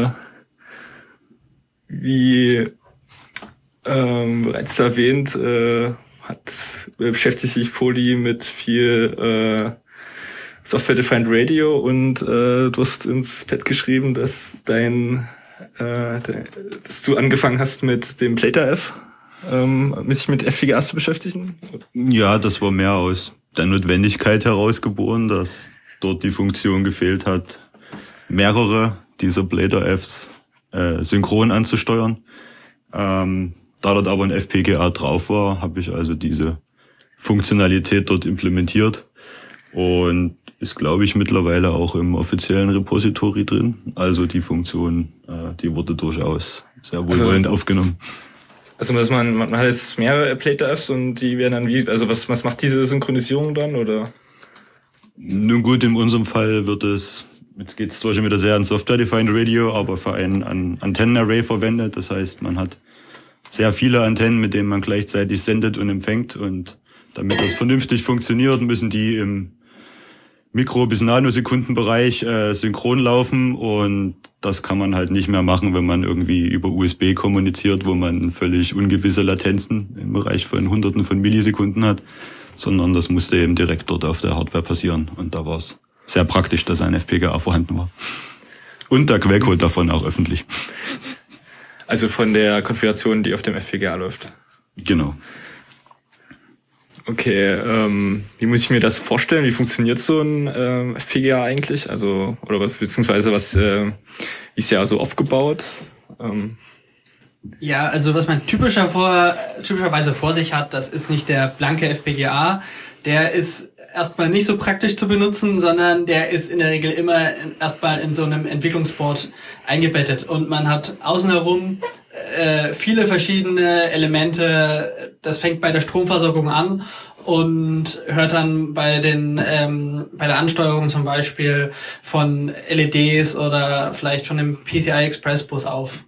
wie bereits erwähnt, beschäftigt sich Poly mit viel Software-Defined Radio, und du hast ins Pad geschrieben, dass dass du angefangen hast mit dem PlayTF, sich mit FPGAs zu beschäftigen? Ja, das war mehr aus der Notwendigkeit herausgeboren, dass dort die Funktion gefehlt hat, mehrere dieser PlayTFs synchron anzusteuern. Da dort aber ein FPGA drauf war, habe ich also diese Funktionalität dort implementiert und ist, glaube ich, mittlerweile auch im offiziellen Repository drin. Also die Funktion, die wurde durchaus sehr wohlwollend aufgenommen. Also man hat jetzt mehrere PlayTFs und die werden dann was macht diese Synchronisierung dann, oder? Nun gut, in unserem Fall jetzt geht es zwar schon wieder sehr an Software-Defined Radio, aber für ein Antennenarray verwendet. Das heißt, man hat sehr viele Antennen, mit denen man gleichzeitig sendet und empfängt, und damit das vernünftig funktioniert, müssen die im Mikro- bis Nanosekundenbereich synchron laufen, und das kann man halt nicht mehr machen, wenn man irgendwie über USB kommuniziert, wo man völlig ungewisse Latenzen im Bereich von Hunderten von Millisekunden hat, sondern das musste eben direkt dort auf der Hardware passieren, und da war es sehr praktisch, dass ein FPGA vorhanden war. Und der Quellcode davon auch öffentlich. Also von der Konfiguration, die auf dem FPGA läuft. Genau. Okay, wie muss ich mir das vorstellen? Wie funktioniert so ein FPGA eigentlich? Also, oder beziehungsweise wie ist ja so aufgebaut? Ja, also was man typischerweise vor sich hat, das ist nicht der blanke FPGA. Der ist erstmal nicht so praktisch zu benutzen, sondern der ist in der Regel immer erstmal in so einem Entwicklungsboard eingebettet und man hat außen herum viele verschiedene Elemente. Das fängt bei der Stromversorgung an und hört dann bei der Ansteuerung zum Beispiel von LEDs oder vielleicht von dem PCI Express Bus auf.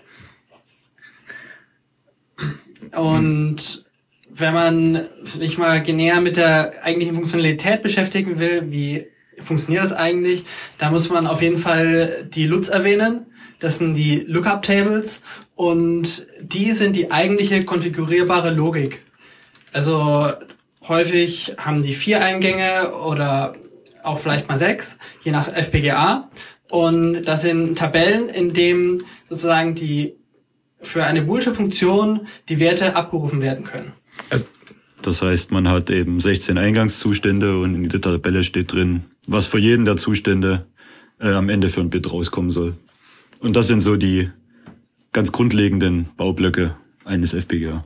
Und wenn man sich mal näher mit der eigentlichen Funktionalität beschäftigen will, wie funktioniert das eigentlich, da muss man auf jeden Fall die LUTs erwähnen. Das sind die Lookup Tables und die sind die eigentliche konfigurierbare Logik. Also häufig haben die 4 Eingänge oder auch vielleicht mal 6, je nach FPGA. Und das sind Tabellen, in denen sozusagen für eine boolsche Funktion die Werte abgerufen werden können. Das heißt, man hat eben 16 Eingangszustände und in der Tabelle steht drin, was für jeden der Zustände am Ende für ein Bit rauskommen soll. Und das sind so die ganz grundlegenden Baublöcke eines FPGA.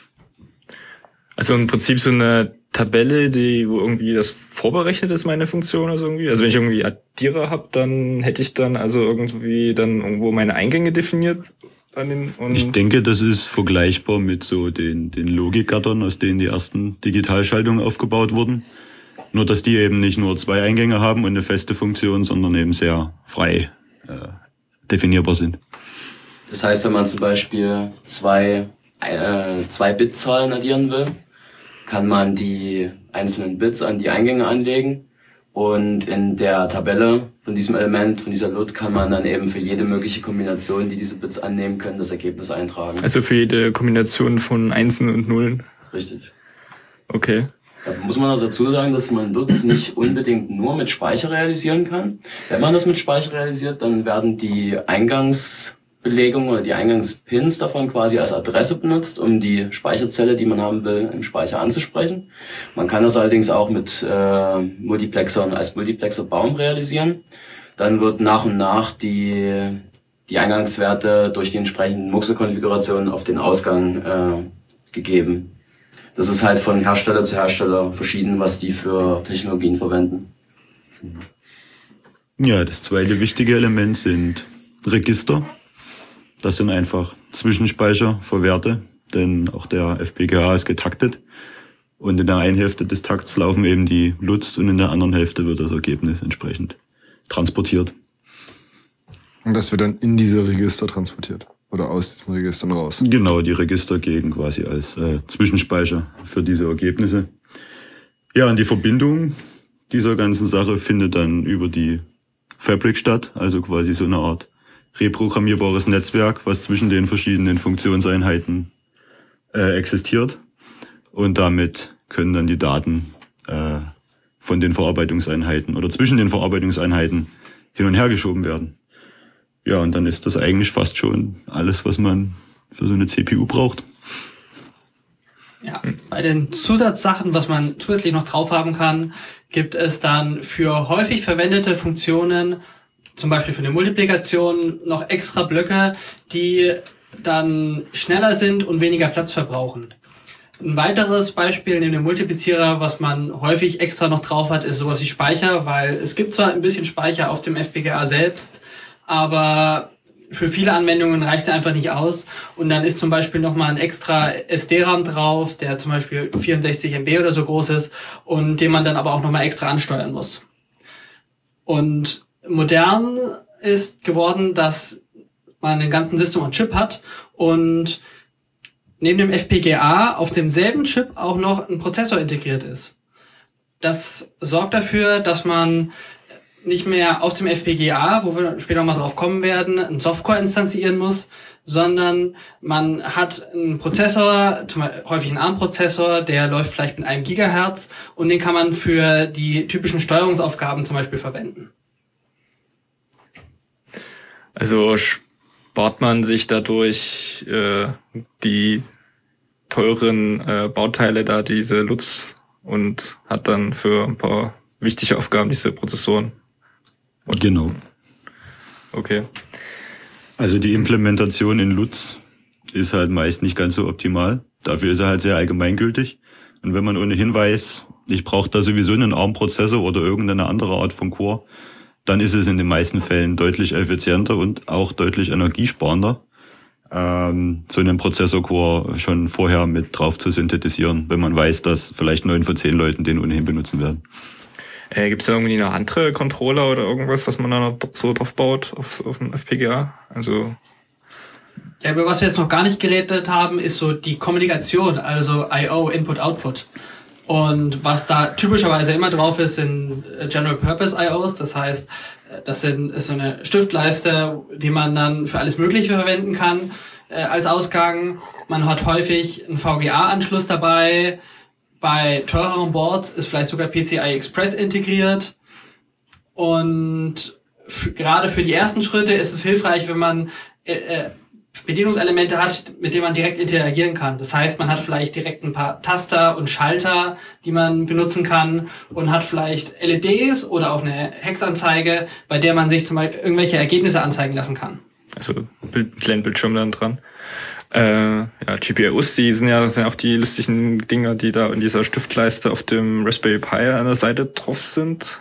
Also im Prinzip so eine Tabelle, wo irgendwie das vorberechnet ist, meine Funktion, also irgendwie. Also wenn ich irgendwie Addierer habe, dann hätte ich dann also irgendwie dann irgendwo meine Eingänge definiert. Ich denke, das ist vergleichbar mit so den Logikgattern, aus denen die ersten Digitalschaltungen aufgebaut wurden. Nur, dass die eben nicht nur 2 Eingänge haben und eine feste Funktion, sondern eben sehr frei definierbar sind. Das heißt, wenn man zum Beispiel 2 Bit-Zahlen addieren will, kann man die einzelnen Bits an die Eingänge anlegen und in der Tabelle von diesem Element, von dieser LUT, kann man dann eben für jede mögliche Kombination, die diese Bits annehmen können, das Ergebnis eintragen. Also für jede Kombination von Einsen und Nullen? Richtig. Okay. Da muss man noch dazu sagen, dass man LUTs nicht unbedingt nur mit Speicher realisieren kann. Wenn man das mit Speicher realisiert, dann werden die Eingangsbelegungen oder die Eingangspins davon quasi als Adresse benutzt, um die Speicherzelle, die man haben will, im Speicher anzusprechen. Man kann das allerdings auch mit Multiplexern als Multiplexer-Baum realisieren. Dann wird nach und nach die Eingangswerte durch die entsprechenden Muxer-Konfigurationen auf den Ausgang gegeben. Das ist halt von Hersteller zu Hersteller verschieden, was die für Technologien verwenden. Ja, das zweite wichtige Element sind Register. Das sind einfach Zwischenspeicher für Werte, denn auch der FPGA ist getaktet. Und in der einen Hälfte des Takts laufen eben die LUTs und in der anderen Hälfte wird das Ergebnis entsprechend transportiert. Und das wird dann in diese Register transportiert? Oder aus diesen Registern raus? Genau, die Register gehen quasi als Zwischenspeicher für diese Ergebnisse. Ja, und die Verbindung dieser ganzen Sache findet dann über die Fabric statt, also quasi so eine Art reprogrammierbares Netzwerk, was zwischen den verschiedenen Funktionseinheiten existiert. Und damit können dann die Daten von den Verarbeitungseinheiten oder zwischen den Verarbeitungseinheiten hin und her geschoben werden. Ja, und dann ist das eigentlich fast schon alles, was man für so eine CPU braucht. Ja, bei den Zusatzsachen, was man zusätzlich noch drauf haben kann, gibt es dann für häufig verwendete Funktionen, zum Beispiel für eine Multiplikation, noch extra Blöcke, die dann schneller sind und weniger Platz verbrauchen. Ein weiteres Beispiel neben dem Multiplizierer, was man häufig extra noch drauf hat, ist sowas wie Speicher, weil es gibt zwar ein bisschen Speicher auf dem FPGA selbst, aber für viele Anwendungen reicht er einfach nicht aus. Und dann ist zum Beispiel nochmal ein extra SD-RAM drauf, der zum Beispiel 64 MB oder so groß ist und den man dann aber auch nochmal extra ansteuern muss. Und modern ist geworden, dass man den ganzen System on Chip hat und neben dem FPGA auf demselben Chip auch noch ein Prozessor integriert ist. Das sorgt dafür, dass man nicht mehr auf dem FPGA, wo wir später nochmal drauf kommen werden, einen Softcore instanzieren muss, sondern man hat einen Prozessor, häufig einen ARM-Prozessor, der läuft vielleicht mit 1 Gigahertz und den kann man für die typischen Steuerungsaufgaben zum Beispiel verwenden. Also spart man sich dadurch die teuren Bauteile da, diese LUTs, und hat dann für ein paar wichtige Aufgaben diese Prozessoren. Und genau. Okay. Also die Implementation in LUTs ist halt meist nicht ganz so optimal. Dafür ist er halt sehr allgemeingültig. Und wenn man ohnehin weiß, ich brauche da sowieso einen ARM-Prozessor oder irgendeine andere Art von Core, dann ist es in den meisten Fällen deutlich effizienter und auch deutlich energiesparender, so einen Prozessor-Core schon vorher mit drauf zu synthetisieren, wenn man weiß, dass vielleicht 9 von 10 Leuten den ohnehin benutzen werden. Gibt es da irgendwie noch andere Controller oder irgendwas, was man da noch so drauf baut auf dem FPGA? Also ja, über was wir jetzt noch gar nicht geredet haben, ist so die Kommunikation, also I/O, Input-Output. Und was da typischerweise immer drauf ist, sind General-Purpose-IOs. Das heißt, das ist so eine Stiftleiste, die man dann für alles Mögliche verwenden kann als Ausgang. Man hat häufig einen VGA-Anschluss dabei. Bei teureren Boards ist vielleicht sogar PCI Express integriert. Und gerade für die ersten Schritte ist es hilfreich, wenn man Bedienungselemente hat, mit denen man direkt interagieren kann. Das heißt, man hat vielleicht direkt ein paar Taster und Schalter, die man benutzen kann und hat vielleicht LEDs oder auch eine Hexanzeige, bei der man sich zum Beispiel irgendwelche Ergebnisse anzeigen lassen kann. Also kleinen Bildschirm dann dran. GPIOs, die sind ja auch die lustigen Dinger, die da in dieser Stiftleiste auf dem Raspberry Pi an der Seite drauf sind.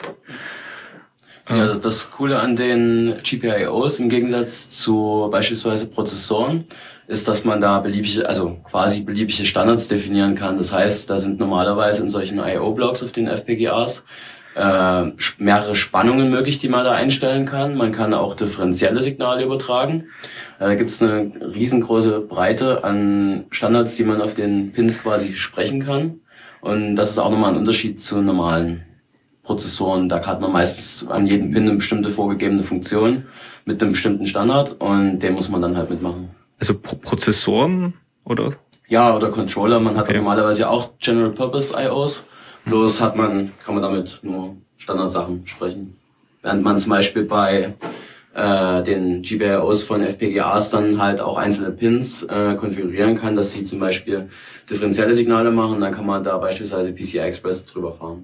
Ja, das Coole an den GPIOs im Gegensatz zu beispielsweise Prozessoren ist, dass man da quasi beliebige Standards definieren kann. Das heißt, da sind normalerweise in solchen I/O-Blocks auf den FPGAs mehrere Spannungen möglich, die man da einstellen kann. Man kann auch differenzielle Signale übertragen. Da gibt es eine riesengroße Breite an Standards, die man auf den Pins quasi sprechen kann. Und das ist auch nochmal ein Unterschied zu normalen Prozessoren. Da hat man meistens an jedem Pin eine bestimmte vorgegebene Funktion mit einem bestimmten Standard und den muss man dann halt mitmachen. Also Prozessoren oder? Ja, oder Controller. Man hat normalerweise auch General Purpose IOs. Bloß kann man damit nur Standardsachen sprechen. Während man zum Beispiel bei den GPIOs von FPGAs dann halt auch einzelne Pins konfigurieren kann, dass sie zum Beispiel differenzielle Signale machen. Dann kann man da beispielsweise PCI Express drüber fahren.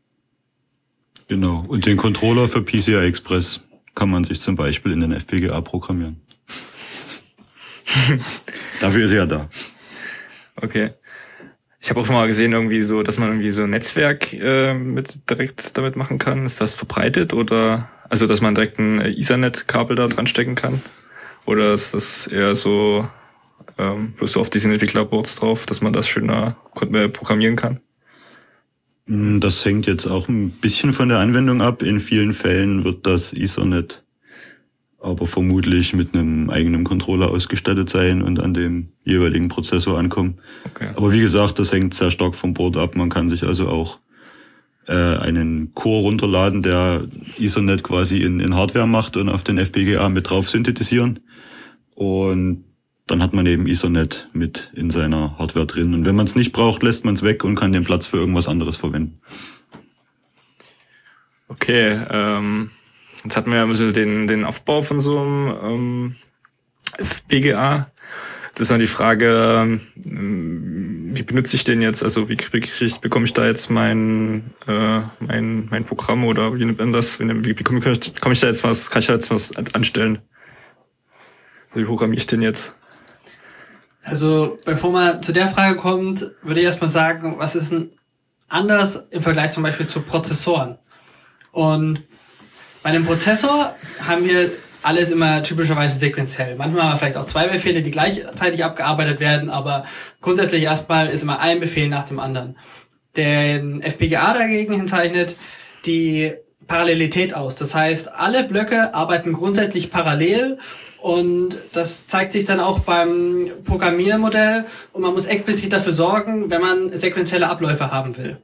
Genau. Und den Controller für PCI Express kann man sich zum Beispiel in den FPGA programmieren. Dafür ist er ja da. Okay. Ich habe auch schon mal gesehen, irgendwie so, dass man irgendwie so ein Netzwerk direkt damit machen kann. Ist das verbreitet oder also, dass man direkt ein Ethernet-Kabel da dran stecken kann? Oder ist das eher so bloß so auf diesen Entwicklerboards drauf, dass man das schöner programmieren kann? Das hängt jetzt auch ein bisschen von der Anwendung ab. In vielen Fällen wird das Ethernet aber vermutlich mit einem eigenen Controller ausgestattet sein und an dem jeweiligen Prozessor ankommen. Okay. Aber wie gesagt, das hängt sehr stark vom Board ab. Man kann sich also auch einen Core runterladen, der Ethernet quasi in Hardware macht und auf den FPGA mit drauf synthetisieren. Und dann hat man eben Ethernet mit in seiner Hardware drin. Und wenn man es nicht braucht, lässt man es weg und kann den Platz für irgendwas anderes verwenden. Okay, jetzt hatten wir ja ein bisschen den Aufbau von so einem FPGA. Das ist dann die Frage, wie benutze ich den jetzt? Also wie bekomme ich da jetzt mein Programm oder wie nennt man das? Wie komme ich da jetzt was? Kann ich da jetzt was anstellen? Wie programmiere ich den jetzt? Also bevor man zu der Frage kommt, würde ich erstmal sagen, was ist denn anders im Vergleich zum Beispiel zu Prozessoren? Und bei einem Prozessor haben wir alles immer typischerweise sequenziell. Manchmal haben wir vielleicht auch 2 Befehle, die gleichzeitig abgearbeitet werden, aber grundsätzlich erstmal ist immer ein Befehl nach dem anderen. Den FPGA dagegen zeichnet die Parallelität aus. Das heißt, alle Blöcke arbeiten grundsätzlich parallel und das zeigt sich dann auch beim Programmiermodell und man muss explizit dafür sorgen, wenn man sequenzielle Abläufe haben will.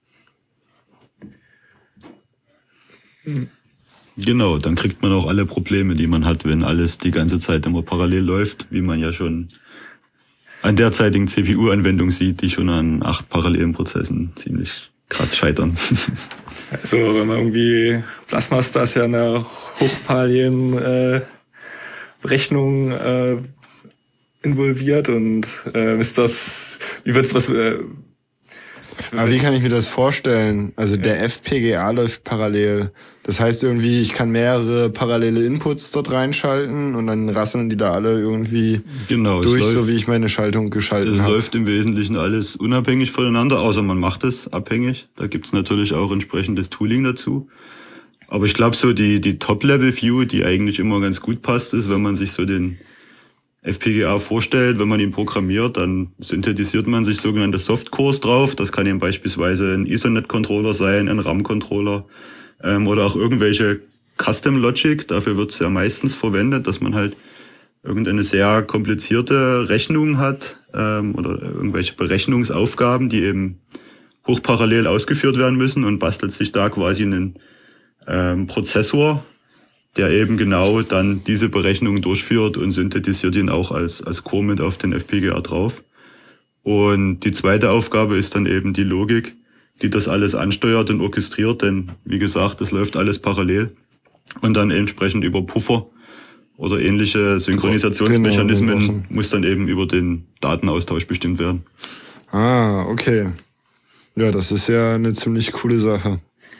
Genau, dann kriegt man auch alle Probleme, die man hat, wenn alles die ganze Zeit immer parallel läuft, wie man ja schon an derzeitigen CPU-Anwendung sieht, die schon an 8 parallelen Prozessen ziemlich krass scheitern. Also wenn man irgendwie Plasma ist ja eine hochparallelen Berechnung involviert und ist das, wie wird's was Aber wie kann ich mir das vorstellen? Also der FPGA läuft parallel. Das heißt irgendwie, ich kann mehrere parallele Inputs dort reinschalten und dann rasseln die da alle irgendwie durch, so wie ich meine Schaltung geschalten habe. Es läuft im Wesentlichen alles unabhängig voneinander, außer man macht es abhängig. Da gibt's natürlich auch entsprechendes Tooling dazu. Aber ich glaube so die Top-Level-View, die eigentlich immer ganz gut passt, ist, wenn man sich so den FPGA vorstellt, wenn man ihn programmiert, dann synthetisiert man sich sogenannte Softcores drauf. Das kann eben beispielsweise ein Ethernet-Controller sein, ein RAM-Controller oder auch irgendwelche Custom Logic. Dafür wird es ja meistens verwendet, dass man halt irgendeine sehr komplizierte Rechnung hat oder irgendwelche Berechnungsaufgaben, die eben hochparallel ausgeführt werden müssen und bastelt sich da quasi einen Prozessor, der eben genau dann diese Berechnungen durchführt und synthetisiert ihn auch als Core mit auf den FPGA drauf. Und die zweite Aufgabe ist dann eben die Logik, die das alles ansteuert und orchestriert, denn wie gesagt, das läuft alles parallel und dann entsprechend über Puffer oder ähnliche Synchronisationsmechanismen muss dann eben über den Datenaustausch bestimmt werden. Ah, okay. Ja, das ist ja eine ziemlich coole Sache.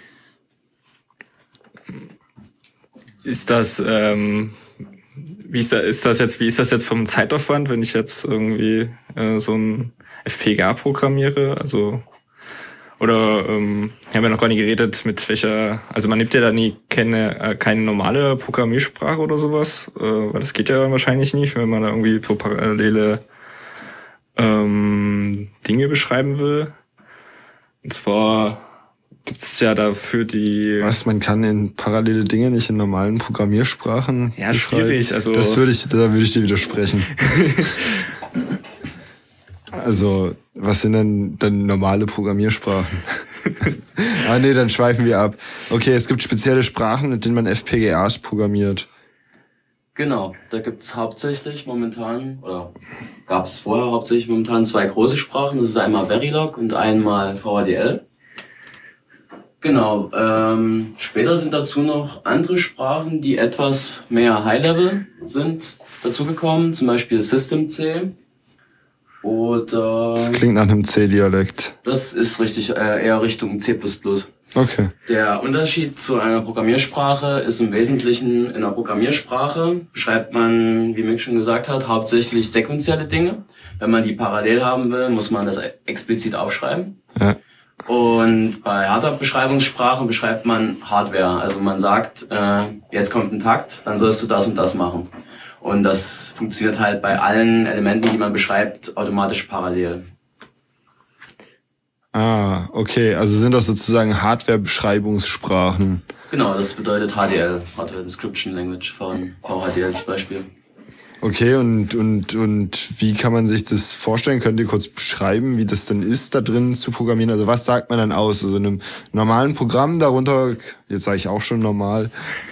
Ist das wie ist das jetzt vom Zeitaufwand, wenn ich jetzt irgendwie so ein FPGA programmiere? Also oder haben wir noch gar nicht geredet, mit welcher, also man nimmt ja da keine normale Programmiersprache oder sowas, weil das geht ja wahrscheinlich nicht, wenn man da irgendwie parallele Dinge beschreiben will. Und zwar gibt's ja dafür man kann in parallele Dinge nicht in normalen Programmiersprachen beschreiben? Schwierig, also. Da würde ich dir widersprechen. Also, was sind denn dann normale Programmiersprachen? Dann schweifen wir ab. Okay, es gibt spezielle Sprachen, mit denen man FPGAs programmiert. Genau, da gibt's hauptsächlich momentan, oder gab's vorher hauptsächlich momentan 2 große Sprachen. Das ist einmal Verilog und einmal VHDL. Genau, später sind dazu noch andere Sprachen, die etwas mehr High-Level sind, dazugekommen, zum Beispiel System-C oder... Das klingt nach einem C-Dialekt. Das ist richtig, eher Richtung C++. Okay. Der Unterschied zu einer Programmiersprache ist im Wesentlichen, in einer Programmiersprache beschreibt man, wie Mick schon gesagt hat, hauptsächlich sequenzielle Dinge. Wenn man die parallel haben will, muss man das explizit aufschreiben. Ja. Und bei Hardware-Beschreibungssprachen beschreibt man Hardware. Also man sagt, jetzt kommt ein Takt, dann sollst du das und das machen. Und das funktioniert halt bei allen Elementen, die man beschreibt, automatisch parallel. Ah, okay. Also sind das sozusagen Hardware-Beschreibungssprachen? Genau, das bedeutet HDL, Hardware Description Language von VHDL zum Beispiel. Okay, und wie kann man sich das vorstellen? Könnt ihr kurz beschreiben, wie das denn ist, da drin zu programmieren? Also was sagt man dann aus? Also in einem normalen Programm darunter, jetzt sage ich auch schon normal,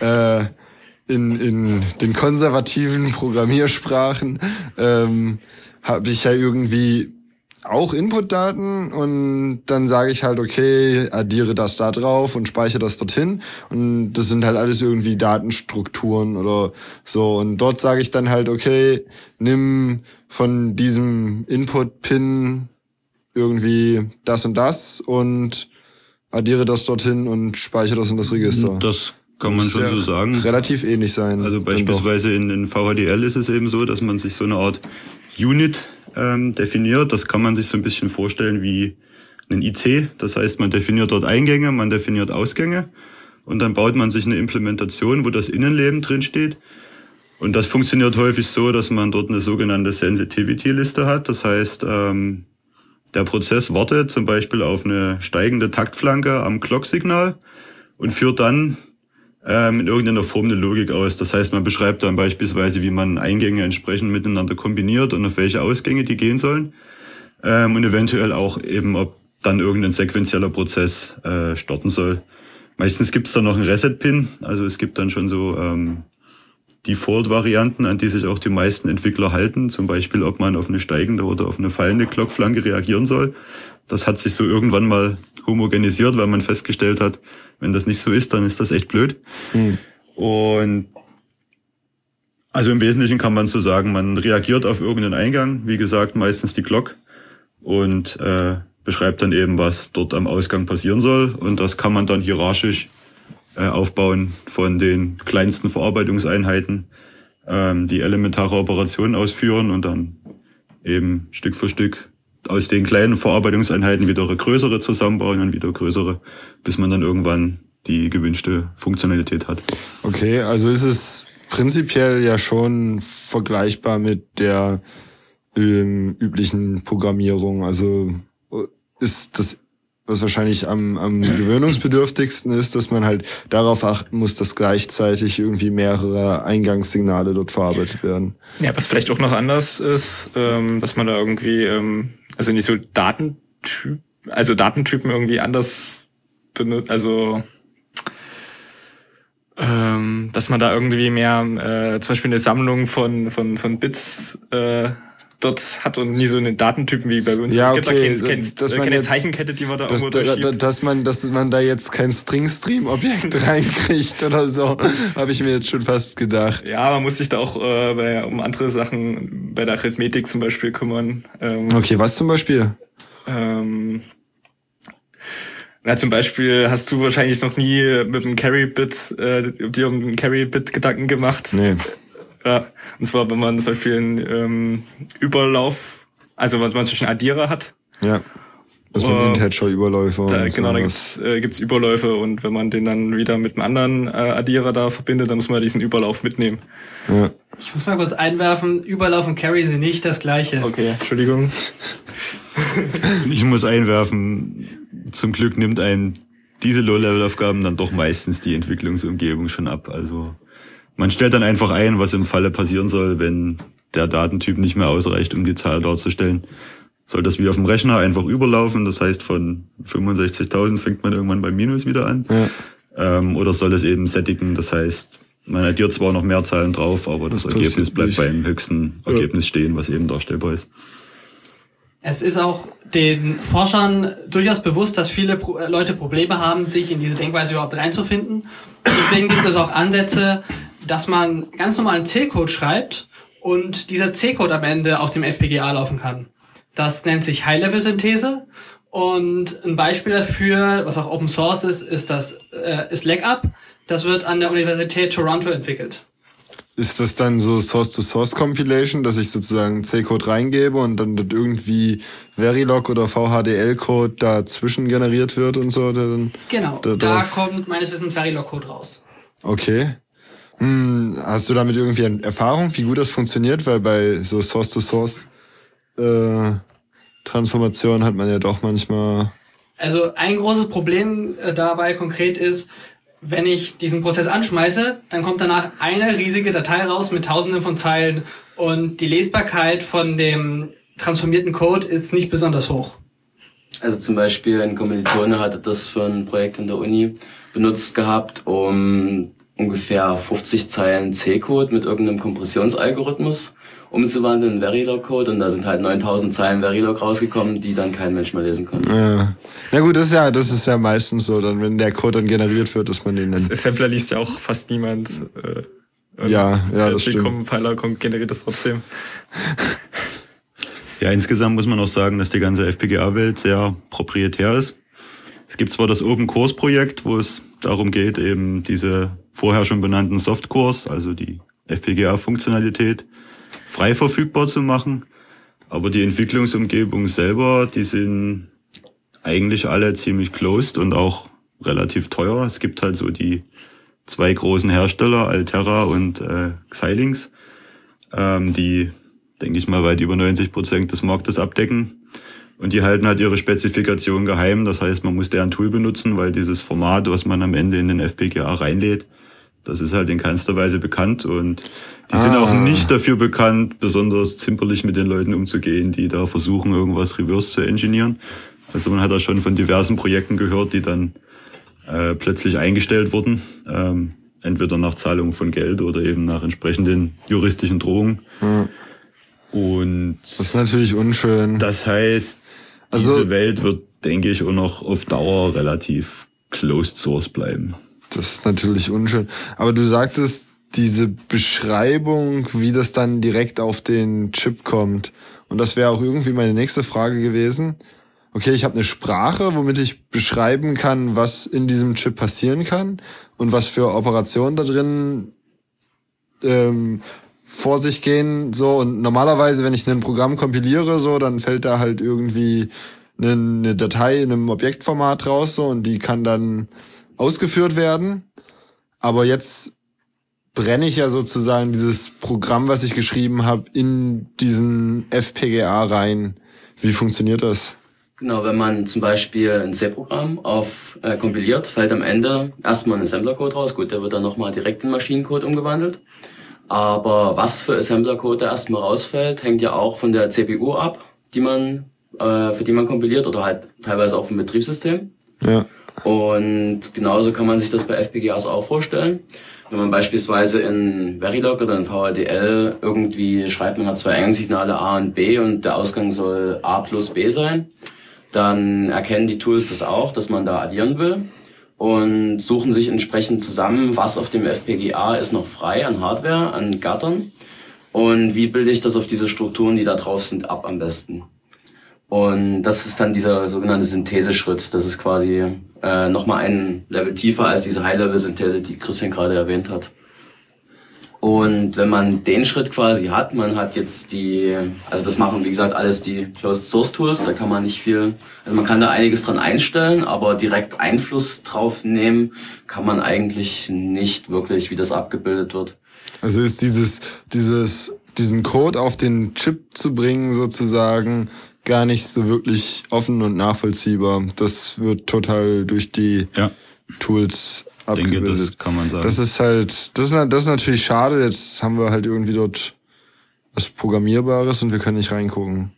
in den konservativen Programmiersprachen habe ich ja irgendwie auch Inputdaten und dann sage ich halt, okay, addiere das da drauf und speichere das dorthin und das sind halt alles irgendwie Datenstrukturen oder so und dort sage ich dann halt, okay, nimm von diesem Input-Pin irgendwie das und das und addiere das dorthin und speichere das in das Register. Das kann man schon so sagen. Relativ ähnlich sein. Also beispielsweise in VHDL ist es eben so, dass man sich so eine Art Unit definiert. Das kann man sich so ein bisschen vorstellen wie ein IC. Das heißt, man definiert dort Eingänge, man definiert Ausgänge und dann baut man sich eine Implementation, wo das Innenleben drin steht. Und das funktioniert häufig so, dass man dort eine sogenannte Sensitivity-Liste hat. Das heißt, der Prozess wartet zum Beispiel auf eine steigende Taktflanke am Clock-Signal und führt dann in irgendeiner Form eine Logik aus. Das heißt, man beschreibt dann beispielsweise, wie man Eingänge entsprechend miteinander kombiniert und auf welche Ausgänge die gehen sollen. Und eventuell auch eben, ob dann irgendein sequenzieller Prozess starten soll. Meistens gibt's dann noch einen Reset-Pin. Also es gibt dann schon so Default-Varianten, an die sich auch die meisten Entwickler halten. Zum Beispiel, ob man auf eine steigende oder auf eine fallende Clockflanke reagieren soll. Das hat sich so irgendwann mal homogenisiert, weil man festgestellt hat, wenn das nicht so ist, dann ist das echt blöd. Und also im Wesentlichen kann man so sagen, man reagiert auf irgendeinen Eingang, wie gesagt, meistens die Clock und beschreibt dann eben, was dort am Ausgang passieren soll. Und das kann man dann hierarchisch aufbauen von den kleinsten Verarbeitungseinheiten, die elementare Operationen ausführen und dann eben Stück für Stück aus den kleinen Verarbeitungseinheiten wieder größere zusammenbauen und wieder größere, bis man dann irgendwann die gewünschte Funktionalität hat. Okay, also ist es prinzipiell ja schon vergleichbar mit der üblichen Programmierung. Also ist das, was wahrscheinlich am gewöhnungsbedürftigsten ist, dass man halt darauf achten muss, dass gleichzeitig irgendwie mehrere Eingangssignale dort verarbeitet werden. Ja, was vielleicht auch noch anders ist, dass man da irgendwie, also nicht so Datentypen irgendwie anders benutzt, also dass man da irgendwie mehr zum Beispiel eine Sammlung von Bits dort hat und nie so einen Datentypen wie bei uns. Ja, es gibt okay, keine Zeichenkette, die man da irgendwo durchschiebt. Dass man da jetzt kein String-Stream-Objekt reinkriegt oder so, habe ich mir jetzt schon fast gedacht. Ja, man muss sich da auch um andere Sachen bei der Arithmetik zum Beispiel kümmern. Okay, was zum Beispiel? Zum Beispiel hast du wahrscheinlich noch nie mit dem Carry-Bit dir um den Carry-Bit Gedanken gemacht. Nee. Ja, und zwar, wenn man zum Beispiel einen Überlauf, also wenn man zwischen Addierer hat. Ja. Das mit Integer-Überläufe. Genau, da gibt's Überläufe und wenn man den dann wieder mit einem anderen Addierer da verbindet, dann muss man diesen Überlauf mitnehmen. Ja. Ich muss mal kurz einwerfen, Überlauf und Carry sind nicht das Gleiche. Okay, Entschuldigung. Ich muss einwerfen, zum Glück nimmt einem diese Low-Level-Aufgaben dann doch meistens die Entwicklungsumgebung schon ab. Also man stellt dann einfach ein, was im Falle passieren soll, wenn der Datentyp nicht mehr ausreicht, um die Zahl darzustellen. Soll das wie auf dem Rechner einfach überlaufen? Das heißt, von 65.000 fängt man irgendwann bei Minus wieder an. Ja. Oder soll es eben sättigen? Das heißt, man addiert zwar noch mehr Zahlen drauf, aber das Ergebnis bleibt beim höchsten Ergebnis stehen, was eben darstellbar ist. Es ist auch den Forschern durchaus bewusst, dass viele Leute Probleme haben, sich in diese Denkweise überhaupt reinzufinden. Und deswegen gibt es auch Ansätze, dass man ganz normalen C-Code schreibt und dieser C-Code am Ende auf dem FPGA laufen kann. Das nennt sich High-Level-Synthese und ein Beispiel dafür, was auch Open Source ist LegUp. Das wird an der Universität Toronto entwickelt. Ist das dann so Source-to-Source-Compilation, dass ich sozusagen C-Code reingebe und dann irgendwie Verilog oder VHDL-Code dazwischen generiert wird und so? Genau, da kommt meines Wissens Verilog-Code raus. Okay. Hast du damit irgendwie Erfahrung, wie gut das funktioniert? Weil bei so Source-to-Source Transformationen hat man ja doch manchmal... Also ein großes Problem dabei konkret ist, wenn ich diesen Prozess anschmeiße, dann kommt danach eine riesige Datei raus mit tausenden von Zeilen und die Lesbarkeit von dem transformierten Code ist nicht besonders hoch. Also zum Beispiel ein Kommilitone hatte das für ein Projekt in der Uni benutzt gehabt, um ungefähr 50 Zeilen C-Code mit irgendeinem Kompressionsalgorithmus umzuwandeln in Verilog-Code und da sind halt 9000 Zeilen Verilog rausgekommen, die dann kein Mensch mehr lesen konnte. Ja. Na gut, das ist ja meistens so, dann wenn der Code dann generiert wird, dass man den dann... Assembler liest ja auch fast niemand. Ja, das stimmt. Der Compiler generiert das trotzdem. Ja, insgesamt muss man auch sagen, dass die ganze FPGA-Welt sehr proprietär ist. Es gibt zwar das Open Cores Projekt, wo es darum geht, eben diese vorher schon benannten Softcores, also die FPGA-Funktionalität, frei verfügbar zu machen. Aber die Entwicklungsumgebung selber, die sind eigentlich alle ziemlich closed und auch relativ teuer. Es gibt halt so die zwei großen Hersteller, Altera und Xilinx, die, denke ich mal, weit über 90% des Marktes abdecken. Und die halten halt ihre Spezifikation geheim. Das heißt, man muss deren Tool benutzen, weil dieses Format, was man am Ende in den FPGA reinlädt, das ist halt in keinster Weise bekannt. Und die sind auch nicht dafür bekannt, besonders zimperlich mit den Leuten umzugehen, die da versuchen, irgendwas reverse zu engineeren. Also man hat da schon von diversen Projekten gehört, die dann plötzlich eingestellt wurden. Entweder nach Zahlung von Geld oder eben nach entsprechenden juristischen Drohungen. Ja. Und das ist natürlich unschön. Das heißt, diese Welt wird, denke ich, auch noch auf Dauer relativ closed source bleiben. Das ist natürlich unschön. Aber du sagtest, diese Beschreibung, wie das dann direkt auf den Chip kommt. Und das wäre auch irgendwie meine nächste Frage gewesen. okay, ich habe eine Sprache, womit ich beschreiben kann, was in diesem Chip passieren kann und was für Operationen da drin vor sich gehen. So, und normalerweise, wenn ich ein Programm kompiliere, so, dann fällt da halt irgendwie eine Datei in einem Objektformat raus, so, und die kann dann ausgeführt werden. Aber jetzt brenne ich ja sozusagen dieses Programm, was ich geschrieben habe, in diesen FPGA rein. Wie funktioniert das? Genau, wenn man zum Beispiel ein C-Programm kompiliert, fällt am Ende erstmal ein Assembler-Code raus. Gut, der wird dann nochmal direkt in Maschinencode umgewandelt. Aber was für Assembler-Code da erstmal rausfällt, hängt ja auch von der CPU ab, für die man kompiliert, oder halt teilweise auch vom Betriebssystem. Ja. Und genauso kann man sich das bei FPGAs auch vorstellen. Wenn man beispielsweise in Verilog oder in VHDL irgendwie schreibt, man hat zwei Eingangssignale A und B und der Ausgang soll A plus B sein, dann erkennen die Tools das auch, dass man da addieren will und suchen sich entsprechend zusammen, was auf dem FPGA ist noch frei an Hardware, an Gattern, und wie bilde ich das auf diese Strukturen, die da drauf sind, ab am besten. Und das ist dann dieser sogenannte Syntheseschritt. Das ist quasi nochmal ein Level tiefer als diese High-Level-Synthese, die Christian gerade erwähnt hat. Und wenn man den Schritt quasi hat, man hat jetzt also das machen, wie gesagt, alles die Closed-Source-Tools, da kann man nicht viel, also man kann da einiges dran einstellen, aber direkt Einfluss drauf nehmen kann man eigentlich nicht wirklich, wie das abgebildet wird. Also ist diesen Code auf den Chip zu bringen sozusagen gar nicht so wirklich offen und nachvollziehbar. Das wird total durch die Tools abgebildet. Ich denke, das kann man sagen. Das ist natürlich schade. Jetzt haben wir halt irgendwie dort was Programmierbares und wir können nicht reingucken.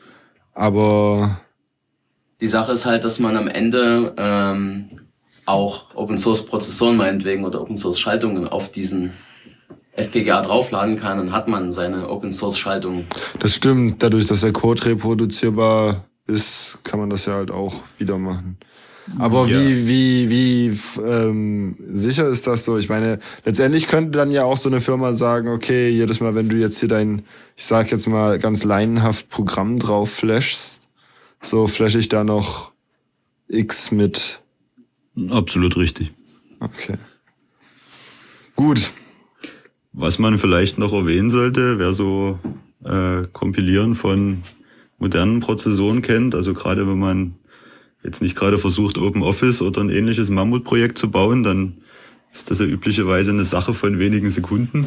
Aber die Sache ist halt, dass man am Ende auch Open-Source-Prozessoren meinetwegen oder Open-Source-Schaltungen auf diesen FPGA draufladen kann, dann hat man seine Open-Source-Schaltung. Das stimmt. Dadurch, dass der Code reproduzierbar ist, kann man das ja halt auch wieder machen. Aber wie sicher ist das so? Ich meine, letztendlich könnte dann ja auch so eine Firma sagen, okay, jedes Mal, wenn du jetzt hier ich sag jetzt mal ganz laienhaft Programm drauf flashst, so flash ich da noch X mit. Absolut richtig. Okay. Gut. Was man vielleicht noch erwähnen sollte, wer so Kompilieren von modernen Prozessoren kennt, also gerade wenn man jetzt nicht gerade versucht, OpenOffice oder ein ähnliches Mammutprojekt zu bauen, dann ist das ja üblicherweise eine Sache von wenigen Sekunden.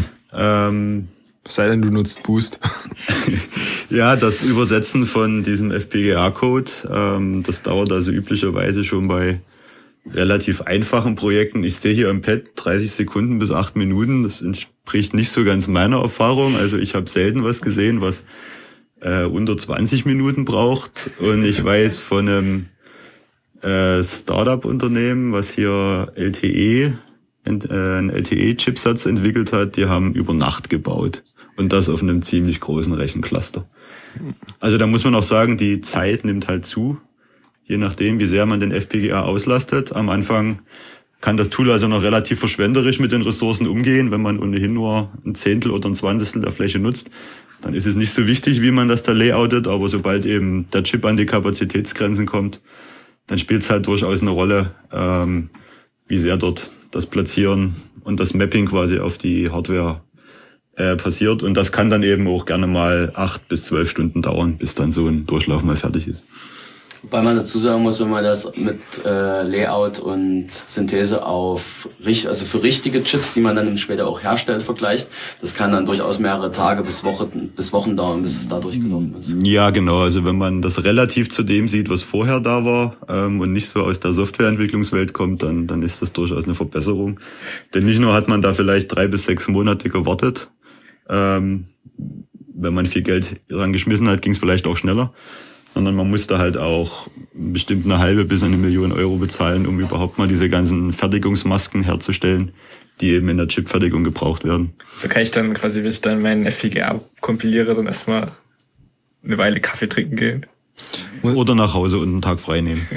Sei denn, du nutzt Boost. Ja, das Übersetzen von diesem FPGA-Code, das dauert also üblicherweise schon bei relativ einfachen Projekten. Ich sehe hier am Pad 30 Sekunden bis 8 Minuten. Das entspricht nicht so ganz meiner Erfahrung. Also ich habe selten was gesehen, was unter 20 Minuten braucht. Und ich weiß von einem Startup-Unternehmen, was hier einen LTE-Chipsatz entwickelt hat, die haben über Nacht gebaut. Und das auf einem ziemlich großen Rechencluster. Also da muss man auch sagen, die Zeit nimmt halt zu. Je nachdem, wie sehr man den FPGA auslastet. Am Anfang kann das Tool also noch relativ verschwenderisch mit den Ressourcen umgehen. Wenn man ohnehin nur ein Zehntel oder ein Zwanzigstel der Fläche nutzt, dann ist es nicht so wichtig, wie man das da layoutet. Aber sobald eben der Chip an die Kapazitätsgrenzen kommt, dann spielt es halt durchaus eine Rolle, wie sehr dort das Platzieren und das Mapping quasi auf die Hardware passiert. Und das kann dann eben auch gerne mal 8 bis 12 Stunden dauern, bis dann so ein Durchlauf mal fertig ist. Wobei man dazu sagen muss, wenn man das mit Layout und Synthese also für richtige Chips, die man dann später auch herstellt, vergleicht, das kann dann durchaus mehrere Tage bis Wochen dauern, bis es da durchgelaufen ist. Ja, genau. Also wenn man das relativ zu dem sieht, was vorher da war, und nicht so aus der Softwareentwicklungswelt kommt, dann ist das durchaus eine Verbesserung. Denn nicht nur hat man da vielleicht 3 bis 6 Monate gewartet, wenn man viel Geld dran geschmissen hat, ging es vielleicht auch schneller. Sondern man musste halt auch bestimmt 1,5 bis 1 Million Euro bezahlen, um überhaupt mal diese ganzen Fertigungsmasken herzustellen, die eben in der Chipfertigung gebraucht werden. So kann ich dann quasi, wenn ich dann meinen FPGA kompiliere, dann erstmal eine Weile Kaffee trinken gehen. Oder nach Hause und einen Tag frei nehmen.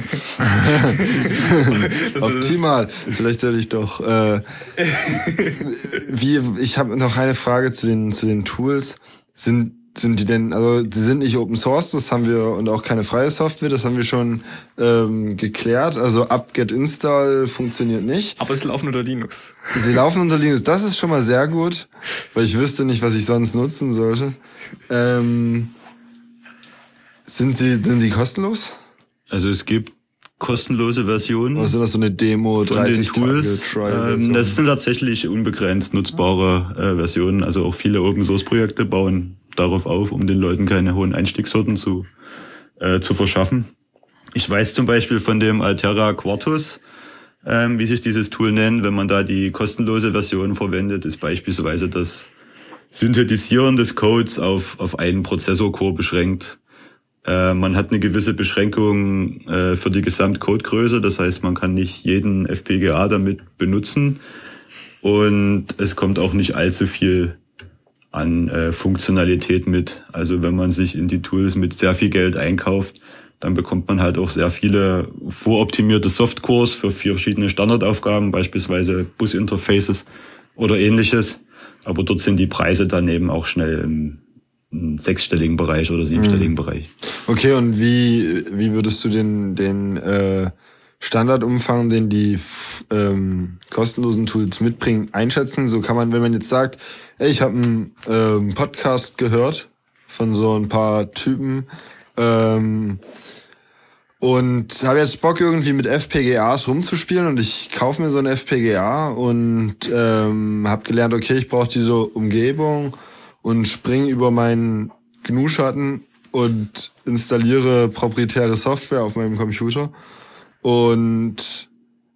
Optimal. Vielleicht sollte ich doch. Ich habe noch eine Frage zu den Tools. sind die denn, also die sind nicht Open Source, das haben wir, und auch keine freie Software, das haben wir schon geklärt. Also apt-get install funktioniert nicht. Aber sie laufen unter Linux. Sie laufen unter Linux, das ist schon mal sehr gut, weil ich wüsste nicht, was ich sonst nutzen sollte. Sind die kostenlos? Also es gibt kostenlose Versionen. Oder sind das so eine Demo, 30 Tage Trial? Das sind tatsächlich unbegrenzt nutzbare Versionen. Also auch viele Open-Source-Projekte bauen darauf auf, um den Leuten keine hohen Einstiegshürden zu verschaffen. Ich weiß zum Beispiel von dem Altera Quartus, wie sich dieses Tool nennt, wenn man da die kostenlose Version verwendet, ist beispielsweise das Synthetisieren des Codes auf einen Prozessorcore beschränkt. Man hat eine gewisse Beschränkung für die Gesamtcodegröße, das heißt, man kann nicht jeden FPGA damit benutzen und es kommt auch nicht allzu viel an Funktionalität mit. Also wenn man sich in die Tools mit sehr viel Geld einkauft, dann bekommt man halt auch sehr viele voroptimierte Softcores für verschiedene Standardaufgaben, beispielsweise Businterfaces oder ähnliches. Aber dort sind die Preise dann eben auch schnell im sechsstelligen Bereich oder siebenstelligen Bereich. Okay, und wie würdest du den Standardumfang, den die kostenlosen Tools mitbringen, einschätzen? So kann man, wenn man jetzt sagt, ey, ich habe einen Podcast gehört von so ein paar Typen und habe jetzt Bock irgendwie mit FPGAs rumzuspielen und ich kaufe mir so ein FPGA und habe gelernt, okay, ich brauche diese Umgebung und springe über meinen GNU-Schatten und installiere proprietäre Software auf meinem Computer. Und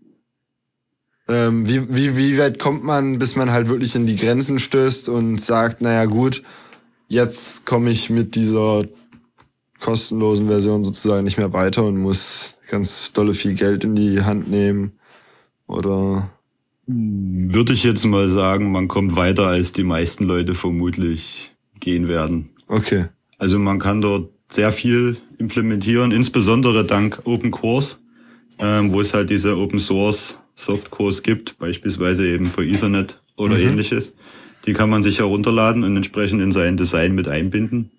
wie weit kommt man, bis man halt wirklich in die Grenzen stößt und sagt, naja gut, jetzt komme ich mit dieser kostenlosen Version sozusagen nicht mehr weiter und muss ganz dolle viel Geld in die Hand nehmen? Oder? Würde ich jetzt mal sagen, man kommt weiter, als die meisten Leute vermutlich gehen werden. Okay. Also man kann dort sehr viel implementieren, insbesondere dank Open Cores, wo es halt diese Open Source Softcores gibt, beispielsweise eben für Ethernet oder ähnliches. Die kann man sich herunterladen und entsprechend in sein Design mit einbinden.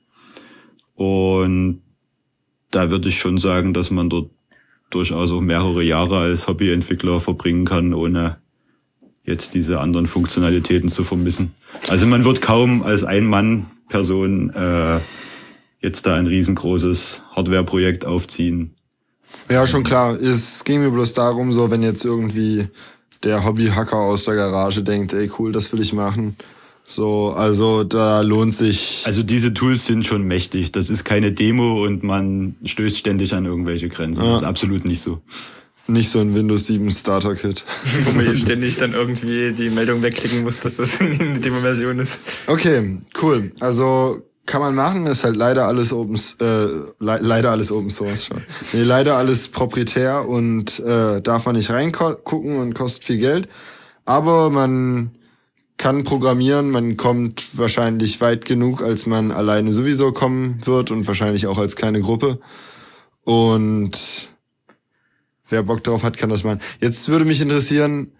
Und da würde ich schon sagen, dass man dort durchaus auch mehrere Jahre als Hobbyentwickler verbringen kann, ohne jetzt diese anderen Funktionalitäten zu vermissen. Also man wird kaum als Ein-Mann-Person jetzt da ein riesengroßes Hardware-Projekt aufziehen. Ja, schon klar. Es ging mir bloß darum, so wenn jetzt irgendwie der Hobby-Hacker aus der Garage denkt, ey cool, das will ich machen. So, also da lohnt sich. Also diese Tools sind schon mächtig. Das ist keine Demo und man stößt ständig an irgendwelche Grenzen. Ja. Das ist absolut nicht so. Nicht so ein Windows 7 Starter-Kit. Wo man ständig dann irgendwie die Meldung wegklicken muss, dass das eine Demo-Version ist. Okay, cool. Also kann man machen, ist halt leider alles leider alles Open Source schon. Nee, leider alles proprietär und darf man nicht reingucken und kostet viel Geld. Aber man kann programmieren, man kommt wahrscheinlich weit genug, als man alleine sowieso kommen wird und wahrscheinlich auch als kleine Gruppe. Und wer Bock drauf hat, kann das machen. Jetzt würde mich interessieren,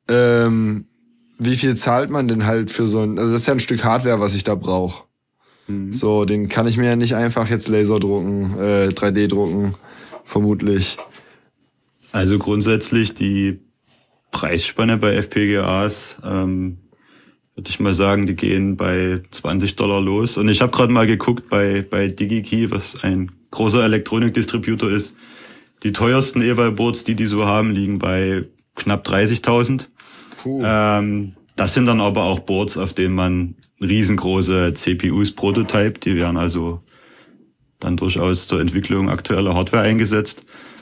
wie viel zahlt man denn halt für so ein, also das ist ja ein Stück Hardware, was ich da brauche. So, den kann ich mir ja nicht einfach jetzt Laser drucken, 3D drucken, vermutlich. Also grundsätzlich die Preisspanne bei FPGAs, würde ich mal sagen, die gehen bei $20 los. Und ich habe gerade mal geguckt bei DigiKey, was ein großer Elektronikdistributor ist. Die teuersten Eval-Boards, die so haben, liegen bei knapp 30.000. Das sind dann aber auch Boards, auf denen man riesengroße CPUs prototypt. Die werden also dann durchaus zur Entwicklung aktueller Hardware eingesetzt.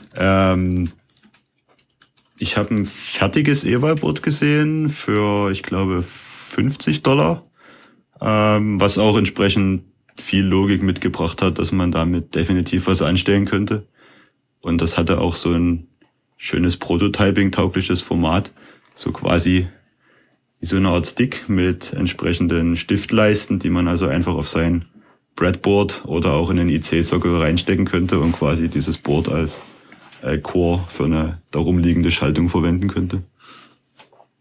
Ich habe ein fertiges Eval-Board gesehen für, ich glaube, $50, was auch entsprechend viel Logik mitgebracht hat, dass man damit definitiv was anstellen könnte. Und das hatte auch so ein schönes Prototyping-taugliches Format, so quasi wie so eine Art Stick mit entsprechenden Stiftleisten, die man also einfach auf sein Breadboard oder auch in den IC-Sockel reinstecken könnte und quasi dieses Board als Core für eine darum liegende Schaltung verwenden könnte.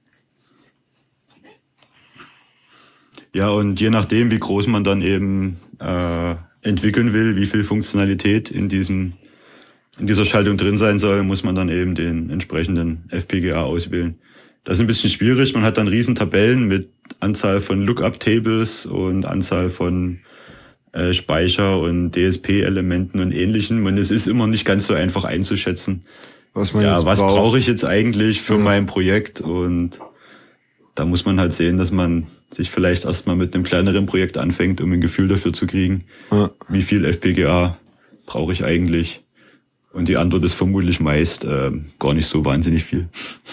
Ja, und je nachdem, wie groß man dann eben entwickeln will, wie viel Funktionalität in dieser Schaltung drin sein soll, muss man dann eben den entsprechenden FPGA auswählen. Das ist ein bisschen schwierig. Man hat dann riesen Tabellen mit Anzahl von Lookup-Tables und Anzahl von Speicher- und DSP-Elementen und Ähnlichem. Und es ist immer nicht ganz so einfach einzuschätzen, was brauche ich jetzt eigentlich für mein Projekt. Und da muss man halt sehen, dass man sich vielleicht erstmal mit einem kleineren Projekt anfängt, um ein Gefühl dafür zu kriegen, wie viel FPGA brauche ich eigentlich. Und die Antwort ist vermutlich meist gar nicht so wahnsinnig viel.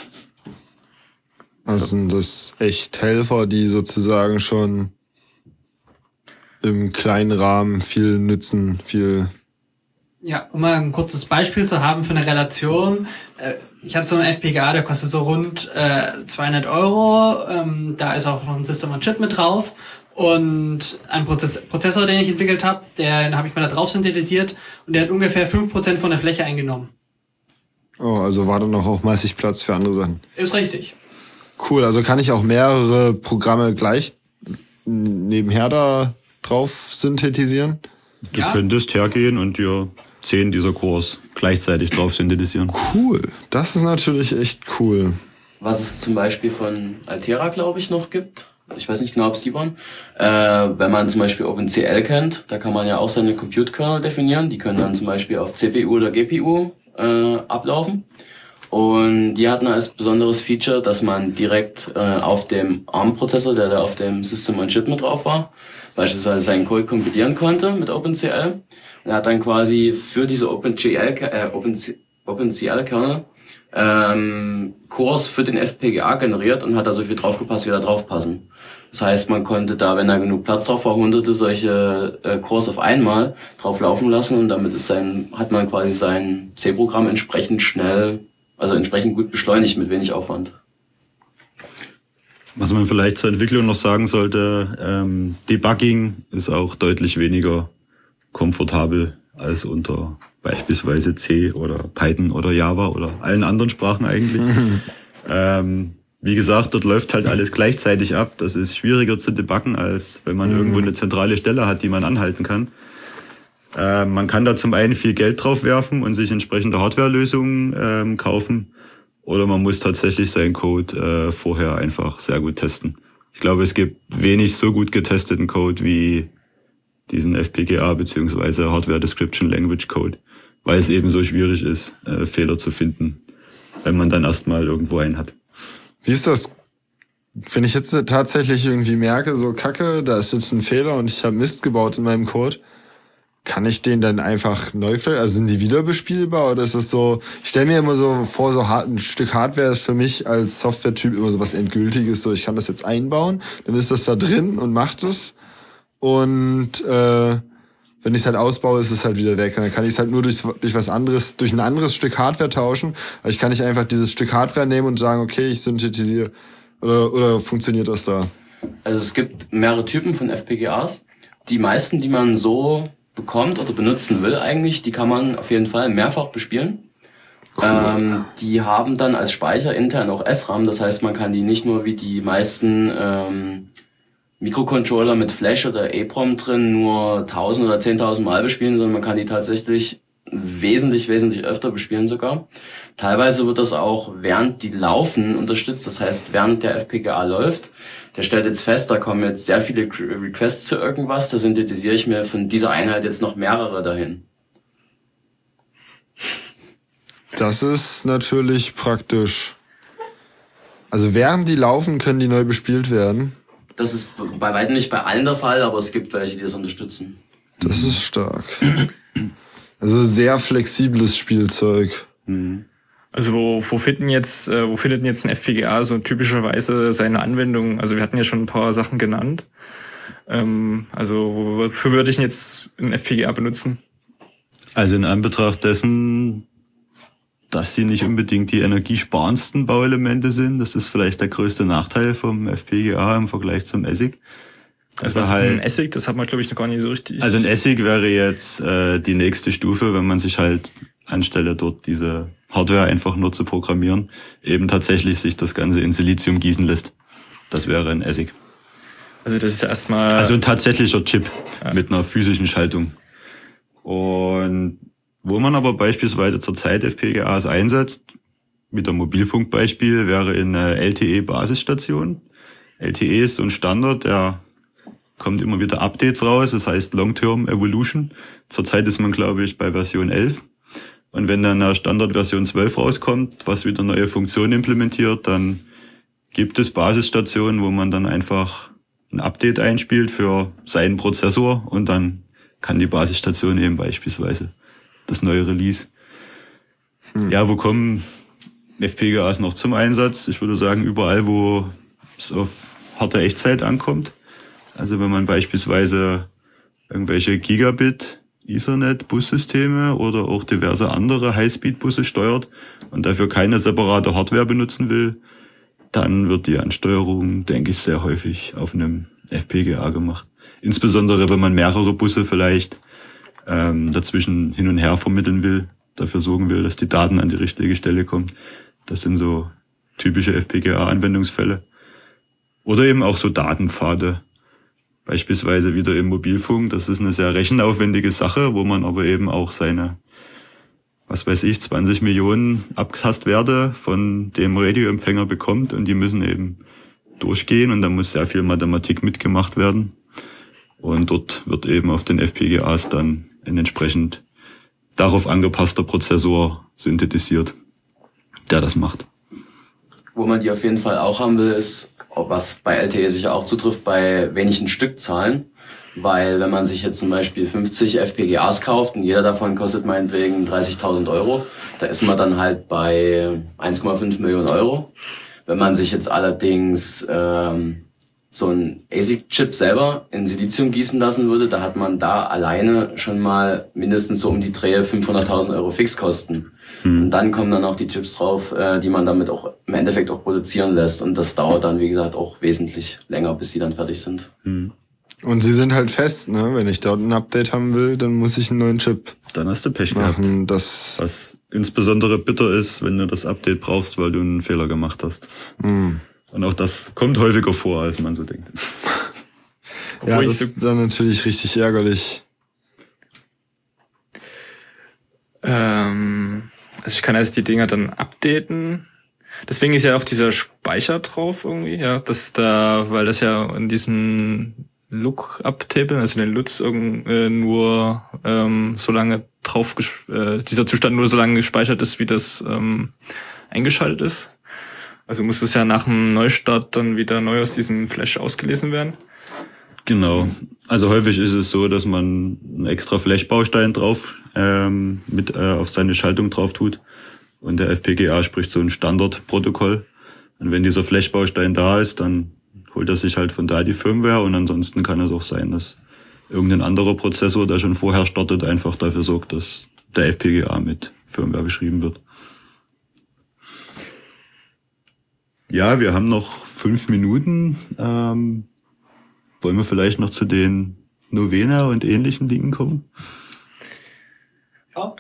Also sind das echt Helfer, die sozusagen schon im kleinen Rahmen viel nützen, viel... Ja, um mal ein kurzes Beispiel zu haben für eine Relation. Ich habe so einen FPGA, der kostet so rund 200 €. Da ist auch noch ein System on Chip mit drauf. Und ein Prozessor, den ich entwickelt habe, den habe ich mal da drauf synthetisiert. Und der hat ungefähr 5% von der Fläche eingenommen. Oh, also war dann noch auch massig Platz für andere Sachen. Ist richtig. Cool, also kann ich auch mehrere Programme gleich nebenher da drauf synthetisieren? Du könntest hergehen und dir 10 dieser Cores gleichzeitig drauf synthetisieren. Cool, das ist natürlich echt cool. Was es zum Beispiel von Altera, glaube ich, noch gibt. Ich weiß nicht genau, ob es die waren. Wenn man zum Beispiel OpenCL kennt, da kann man ja auch seine Compute-Kernel definieren. Die können dann zum Beispiel auf CPU oder GPU ablaufen. Und die hatten als besonderes Feature, dass man direkt auf dem ARM-Prozessor, der da auf dem System on Chip mit drauf war, beispielsweise seinen Code kompilieren konnte mit OpenCL. Und er hat dann quasi für diese OpenCL-Kernel Cores für den FPGA generiert und hat da so viel draufgepasst, wie da draufpassen. Das heißt, man konnte da, wenn da genug Platz drauf war, hunderte solche Cores auf einmal drauf laufen lassen und damit hat man quasi sein C-Programm entsprechend schnell, also entsprechend gut beschleunigt mit wenig Aufwand. Was man vielleicht zur Entwicklung noch sagen sollte, Debugging ist auch deutlich weniger komfortabel als unter beispielsweise C oder Python oder Java oder allen anderen Sprachen eigentlich. Wie gesagt, dort läuft halt alles gleichzeitig ab. Das ist schwieriger zu debuggen, als wenn man irgendwo eine zentrale Stelle hat, die man anhalten kann. Man kann da zum einen viel Geld drauf werfen und sich entsprechende Hardwarelösungen kaufen. Oder man muss tatsächlich seinen Code vorher einfach sehr gut testen. Ich glaube, es gibt wenig so gut getesteten Code wie diesen FPGA bzw. Hardware Description Language Code, weil es eben so schwierig ist, Fehler zu finden, wenn man dann erstmal irgendwo einen hat. Wie ist das, wenn ich jetzt tatsächlich irgendwie merke, so Kacke, da ist jetzt ein Fehler und ich habe Mist gebaut in meinem Code, kann ich den dann einfach neu fällen? Also sind die wieder bespielbar oder ist es so, ich stelle mir immer so vor, so ein Stück Hardware ist für mich als Software-Typ immer so was Endgültiges, so ich kann das jetzt einbauen, dann ist das da drin und macht es und wenn ich es halt ausbaue, ist es halt wieder weg und dann kann ich es halt nur durch was anderes, durch ein anderes Stück Hardware tauschen, aber ich kann nicht einfach dieses Stück Hardware nehmen und sagen, okay, ich synthetisiere oder funktioniert das da? Also es gibt mehrere Typen von FPGAs. Die meisten, die man so bekommt oder benutzen will eigentlich, die kann man auf jeden Fall mehrfach bespielen. Cool. Die haben dann als Speicher intern auch SRAM, das heißt, man kann die nicht nur wie die meisten Mikrocontroller mit Flash oder EEPROM drin nur 1000 oder 10.000 Mal bespielen, sondern man kann die tatsächlich wesentlich öfter bespielen sogar. Teilweise wird das auch während die laufen unterstützt, das heißt, während der FPGA läuft, der stellt jetzt fest, da kommen jetzt sehr viele Requests zu irgendwas, da synthetisiere ich mir von dieser Einheit jetzt noch mehrere dahin. Das ist natürlich praktisch. Also während die laufen, können die neu bespielt werden. Das ist bei weitem nicht bei allen der Fall, aber es gibt welche, die das unterstützen. Das ist stark. Also sehr flexibles Spielzeug. Also wo findet jetzt ein FPGA so typischerweise seine Anwendung? Also wir hatten ja schon ein paar Sachen genannt. Also wofür würde ich jetzt ein FPGA benutzen? Also in Anbetracht dessen, dass sie nicht unbedingt die energiesparendsten Bauelemente sind, das ist vielleicht der größte Nachteil vom FPGA im Vergleich zum ASIC. Also was ist ein ASIC? Das hat man, glaube ich, noch gar nicht so richtig. Also ein ASIC wäre jetzt die nächste Stufe, wenn man sich halt anstelle, dort diese Hardware einfach nur zu programmieren, eben tatsächlich sich das Ganze in Silizium gießen lässt. Das wäre ein ASIC. Also das ist ja erstmal... Also ein tatsächlicher Chip mit einer physischen Schaltung. Und wo man aber beispielsweise zurzeit FPGAs einsetzt, mit dem Mobilfunkbeispiel, wäre in einer LTE-Basisstation. LTE ist so ein Standard, der kommt immer wieder Updates raus, das heißt Long-Term Evolution. Zurzeit ist man, glaube ich, bei Version 11. Und wenn dann eine Standardversion 12 rauskommt, was wieder neue Funktionen implementiert, dann gibt es Basisstationen, wo man dann einfach ein Update einspielt für seinen Prozessor und dann kann die Basisstation eben beispielsweise das neue Release. Ja, wo kommen FPGAs noch zum Einsatz? Ich würde sagen, überall, wo es auf harte Echtzeit ankommt. Also wenn man beispielsweise irgendwelche Gigabit, Ethernet, Bussysteme oder auch diverse andere Highspeed-Busse steuert und dafür keine separate Hardware benutzen will, dann wird die Ansteuerung, denke ich, sehr häufig auf einem FPGA gemacht. Insbesondere, wenn man mehrere Busse vielleicht dazwischen hin und her vermitteln will, dafür sorgen will, dass die Daten an die richtige Stelle kommen. Das sind so typische FPGA-Anwendungsfälle. Oder eben auch so Datenpfade. Beispielsweise wieder im Mobilfunk. Das ist eine sehr rechenaufwendige Sache, wo man aber eben auch seine, 20 Millionen Abtastwerte von dem Radioempfänger bekommt und die müssen eben durchgehen und da muss sehr viel Mathematik mitgemacht werden. Und dort wird eben auf den FPGAs dann ein entsprechend darauf angepasster Prozessor synthetisiert, der das macht. Wo man die auf jeden Fall auch haben will, ist, was bei LTE sicher auch zutrifft, bei wenigen Stückzahlen. Weil wenn man sich jetzt zum Beispiel 50 FPGAs kauft und jeder davon kostet meinetwegen 30.000 Euro, da ist man dann halt bei 1,5 Millionen Euro. Wenn man sich jetzt allerdings so einen ASIC-Chip selber in Silizium gießen lassen würde, da hat man da alleine schon mal mindestens so um die Dreh 500.000 Euro Fixkosten. Und dann kommen dann auch die Chips drauf, die man damit auch im Endeffekt auch produzieren lässt. Und das dauert dann, wie gesagt, auch wesentlich länger, bis die dann fertig sind. Und sie sind halt fest, ne? Wenn ich dort ein Update haben will, dann muss ich einen neuen Chip Dann hast du Pech machen. gehabt. Was insbesondere bitter ist, wenn du das Update brauchst, weil du einen Fehler gemacht hast. Und auch das kommt häufiger vor, als man so denkt. Ja, das ist dann natürlich richtig ärgerlich. Also ich kann also die Dinger dann updaten. Deswegen ist ja auch dieser Speicher drauf irgendwie, ja, dass da, weil das ja in diesen Lookup-Table, also in den LUTs nur so lange dieser Zustand nur so lange gespeichert ist, wie das eingeschaltet ist. Also muss es ja nach dem Neustart dann wieder neu aus diesem Flash ausgelesen werden. Genau. Also häufig ist es so, dass man einen extra Flash-Baustein drauf auf seine Schaltung drauf tut. Und der FPGA spricht so ein Standardprotokoll. Und wenn dieser Flash-Baustein da ist, dann holt er sich halt von da die Firmware. Und ansonsten kann es auch sein, dass irgendein anderer Prozessor, der schon vorher startet, einfach dafür sorgt, dass der FPGA mit Firmware beschrieben wird. Ja, wir haben noch 5 Minuten. Wollen wir vielleicht noch zu den Novena und ähnlichen Dingen kommen? Ja.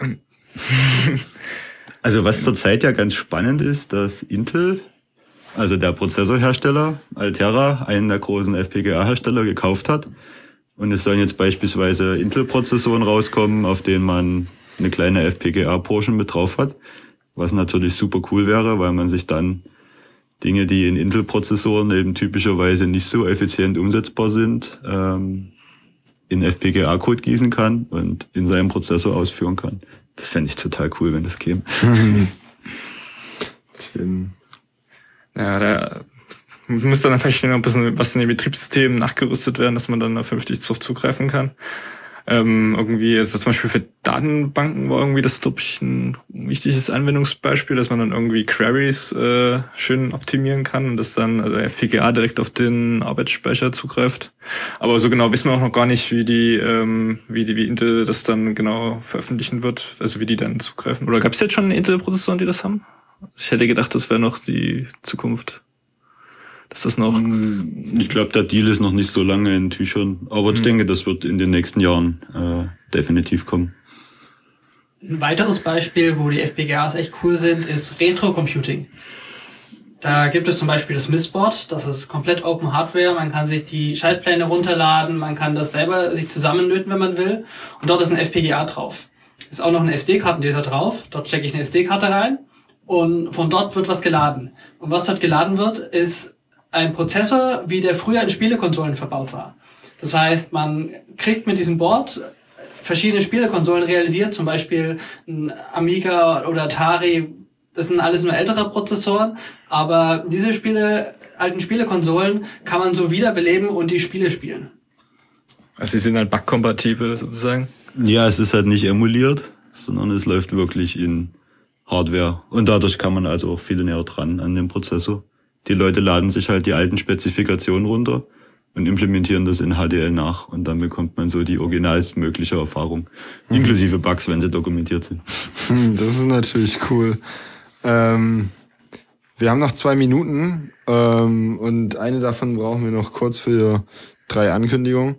Also was zurzeit ja ganz spannend ist, dass Intel, also der Prozessorhersteller Altera, einen der großen FPGA-Hersteller, gekauft hat. Und es sollen jetzt beispielsweise Intel-Prozessoren rauskommen, auf denen man eine kleine FPGA-Portion mit drauf hat. Was natürlich super cool wäre, weil man sich dann Dinge, die in Intel-Prozessoren eben typischerweise nicht so effizient umsetzbar sind, in FPGA-Code gießen kann und in seinem Prozessor ausführen kann. Das fände ich total cool, wenn das käme. Ja, da muss dann vielleicht noch ein bisschen was in den Betriebssystemen nachgerüstet werden, dass man dann da vernünftig zugreifen kann. Irgendwie, also zum Beispiel für Datenbanken war irgendwie das, glaube ich, ein wichtiges Anwendungsbeispiel, dass man dann irgendwie Queries schön optimieren kann und dass dann der FPGA direkt auf den Arbeitsspeicher zugreift. Aber so genau wissen wir auch noch gar nicht, wie Intel das dann genau veröffentlichen wird, also wie die dann zugreifen. Oder gab es jetzt schon Intel-Prozessoren, die das haben? Ich hätte gedacht, das wäre noch die Zukunft. Dass das noch... Ich glaube, der Deal ist noch nicht so lange in Tüchern, aber ich denke, das wird in den nächsten Jahren definitiv kommen. Ein weiteres Beispiel, wo die FPGAs echt cool sind, ist Retro-Computing. Da gibt es zum Beispiel das Mistboard, das ist komplett Open Hardware, man kann sich die Schaltpläne runterladen, man kann das selber sich zusammenlöten, wenn man will, und dort ist ein FPGA drauf. Ist auch noch ein SD-Kartenleser drauf, dort stecke ich eine SD-Karte rein und von dort wird was geladen. Und was dort geladen wird, ist ein Prozessor, wie der früher in Spielekonsolen verbaut war. Das heißt, man kriegt mit diesem Board verschiedene Spielekonsolen realisiert, zum Beispiel ein Amiga oder Atari. Das sind alles nur ältere Prozessoren, aber diese alten Spielekonsolen kann man so wiederbeleben und die Spiele spielen. Also sie sind halt backkompatibel sozusagen? Ja, es ist halt nicht emuliert, sondern es läuft wirklich in Hardware. Und dadurch kann man also auch viel näher dran an den Prozessor. Die Leute laden sich halt die alten Spezifikationen runter und implementieren das in HDL nach. Und dann bekommt man so die originalstmögliche Erfahrung. Inklusive Bugs, wenn sie dokumentiert sind. Das ist natürlich cool. Wir haben noch 2 Minuten und eine davon brauchen wir noch kurz für 3 Ankündigungen.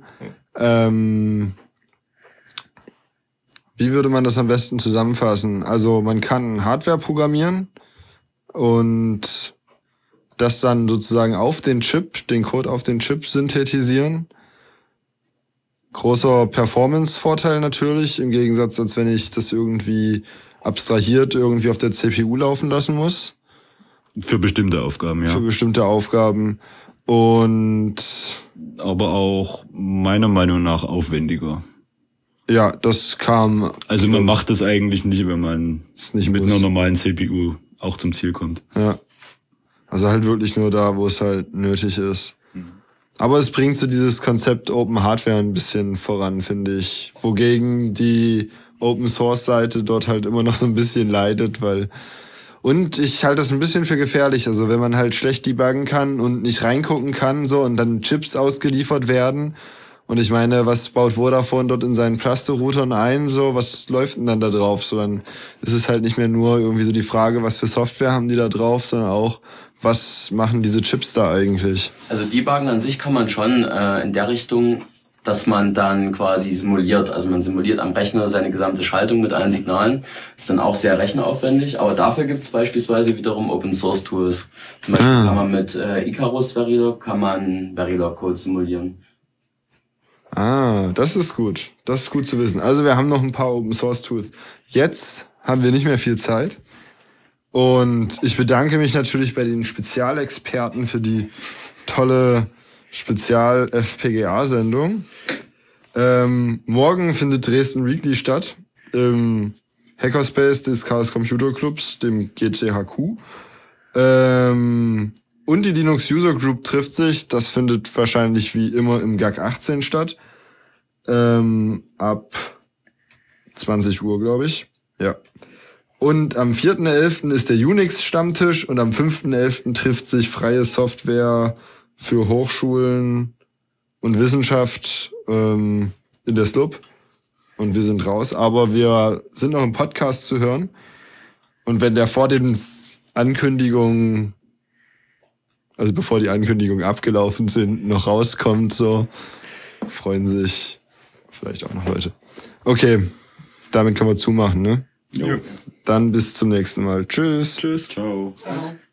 Wie würde man das am besten zusammenfassen? Also man kann Hardware programmieren und das dann sozusagen auf den Chip, den Code auf den Chip synthetisieren. Großer Performance-Vorteil natürlich, im Gegensatz, als wenn ich das irgendwie abstrahiert irgendwie auf der CPU laufen lassen muss. Für bestimmte Aufgaben, ja. Für bestimmte Aufgaben. Und aber auch meiner Meinung nach aufwendiger. Ja, das kam. Also man macht das eigentlich nicht, wenn man nicht mit einer normalen CPU auch zum Ziel kommt. Ja. Also halt wirklich nur da, wo es halt nötig ist. Aber es bringt so dieses Konzept Open Hardware ein bisschen voran, finde ich. Wogegen die Open Source Seite dort halt immer noch so ein bisschen leidet, weil. Und ich halte das ein bisschen für gefährlich. Also wenn man halt schlecht debuggen kann und nicht reingucken kann, so, und dann Chips ausgeliefert werden. Und ich meine, was baut Vodafone dort in seinen Plasto-Routern ein, so, was läuft denn dann da drauf? So, dann ist es halt nicht mehr nur irgendwie so die Frage, was für Software haben die da drauf, sondern auch, was machen diese Chips da eigentlich? Also Debuggen an sich kann man schon in der Richtung, dass man dann quasi simuliert. Also man simuliert am Rechner seine gesamte Schaltung mit allen Signalen. Ist dann auch sehr rechneraufwendig, aber dafür gibt es beispielsweise wiederum Open-Source-Tools. Zum Beispiel kann man mit Icarus Verilog kann man Verilog-Code simulieren. Das ist gut. Das ist gut zu wissen. Also wir haben noch ein paar Open-Source-Tools. Jetzt haben wir nicht mehr viel Zeit. Und ich bedanke mich natürlich bei den Spezialexperten für die tolle Spezial-FPGA-Sendung. Morgen findet Dresden Weekly statt. Im Hackerspace des Chaos Computer Clubs, dem GCHQ. Und die Linux User Group trifft sich. Das findet wahrscheinlich wie immer im GAG 18 statt. Ab 20 Uhr, glaube ich. Ja. Und am 4.11. ist der Unix-Stammtisch und am 5.11. trifft sich freie Software für Hochschulen und Wissenschaft in der SLUB. Und wir sind raus. Aber wir sind noch im Podcast zu hören. Und wenn der vor den Ankündigungen, also bevor die Ankündigungen abgelaufen sind, noch rauskommt, so, freuen sich vielleicht auch noch Leute. Okay, damit können wir zumachen, ne? Jo. Dann bis zum nächsten Mal. Tschüss. Tschüss. Ciao. Ciao.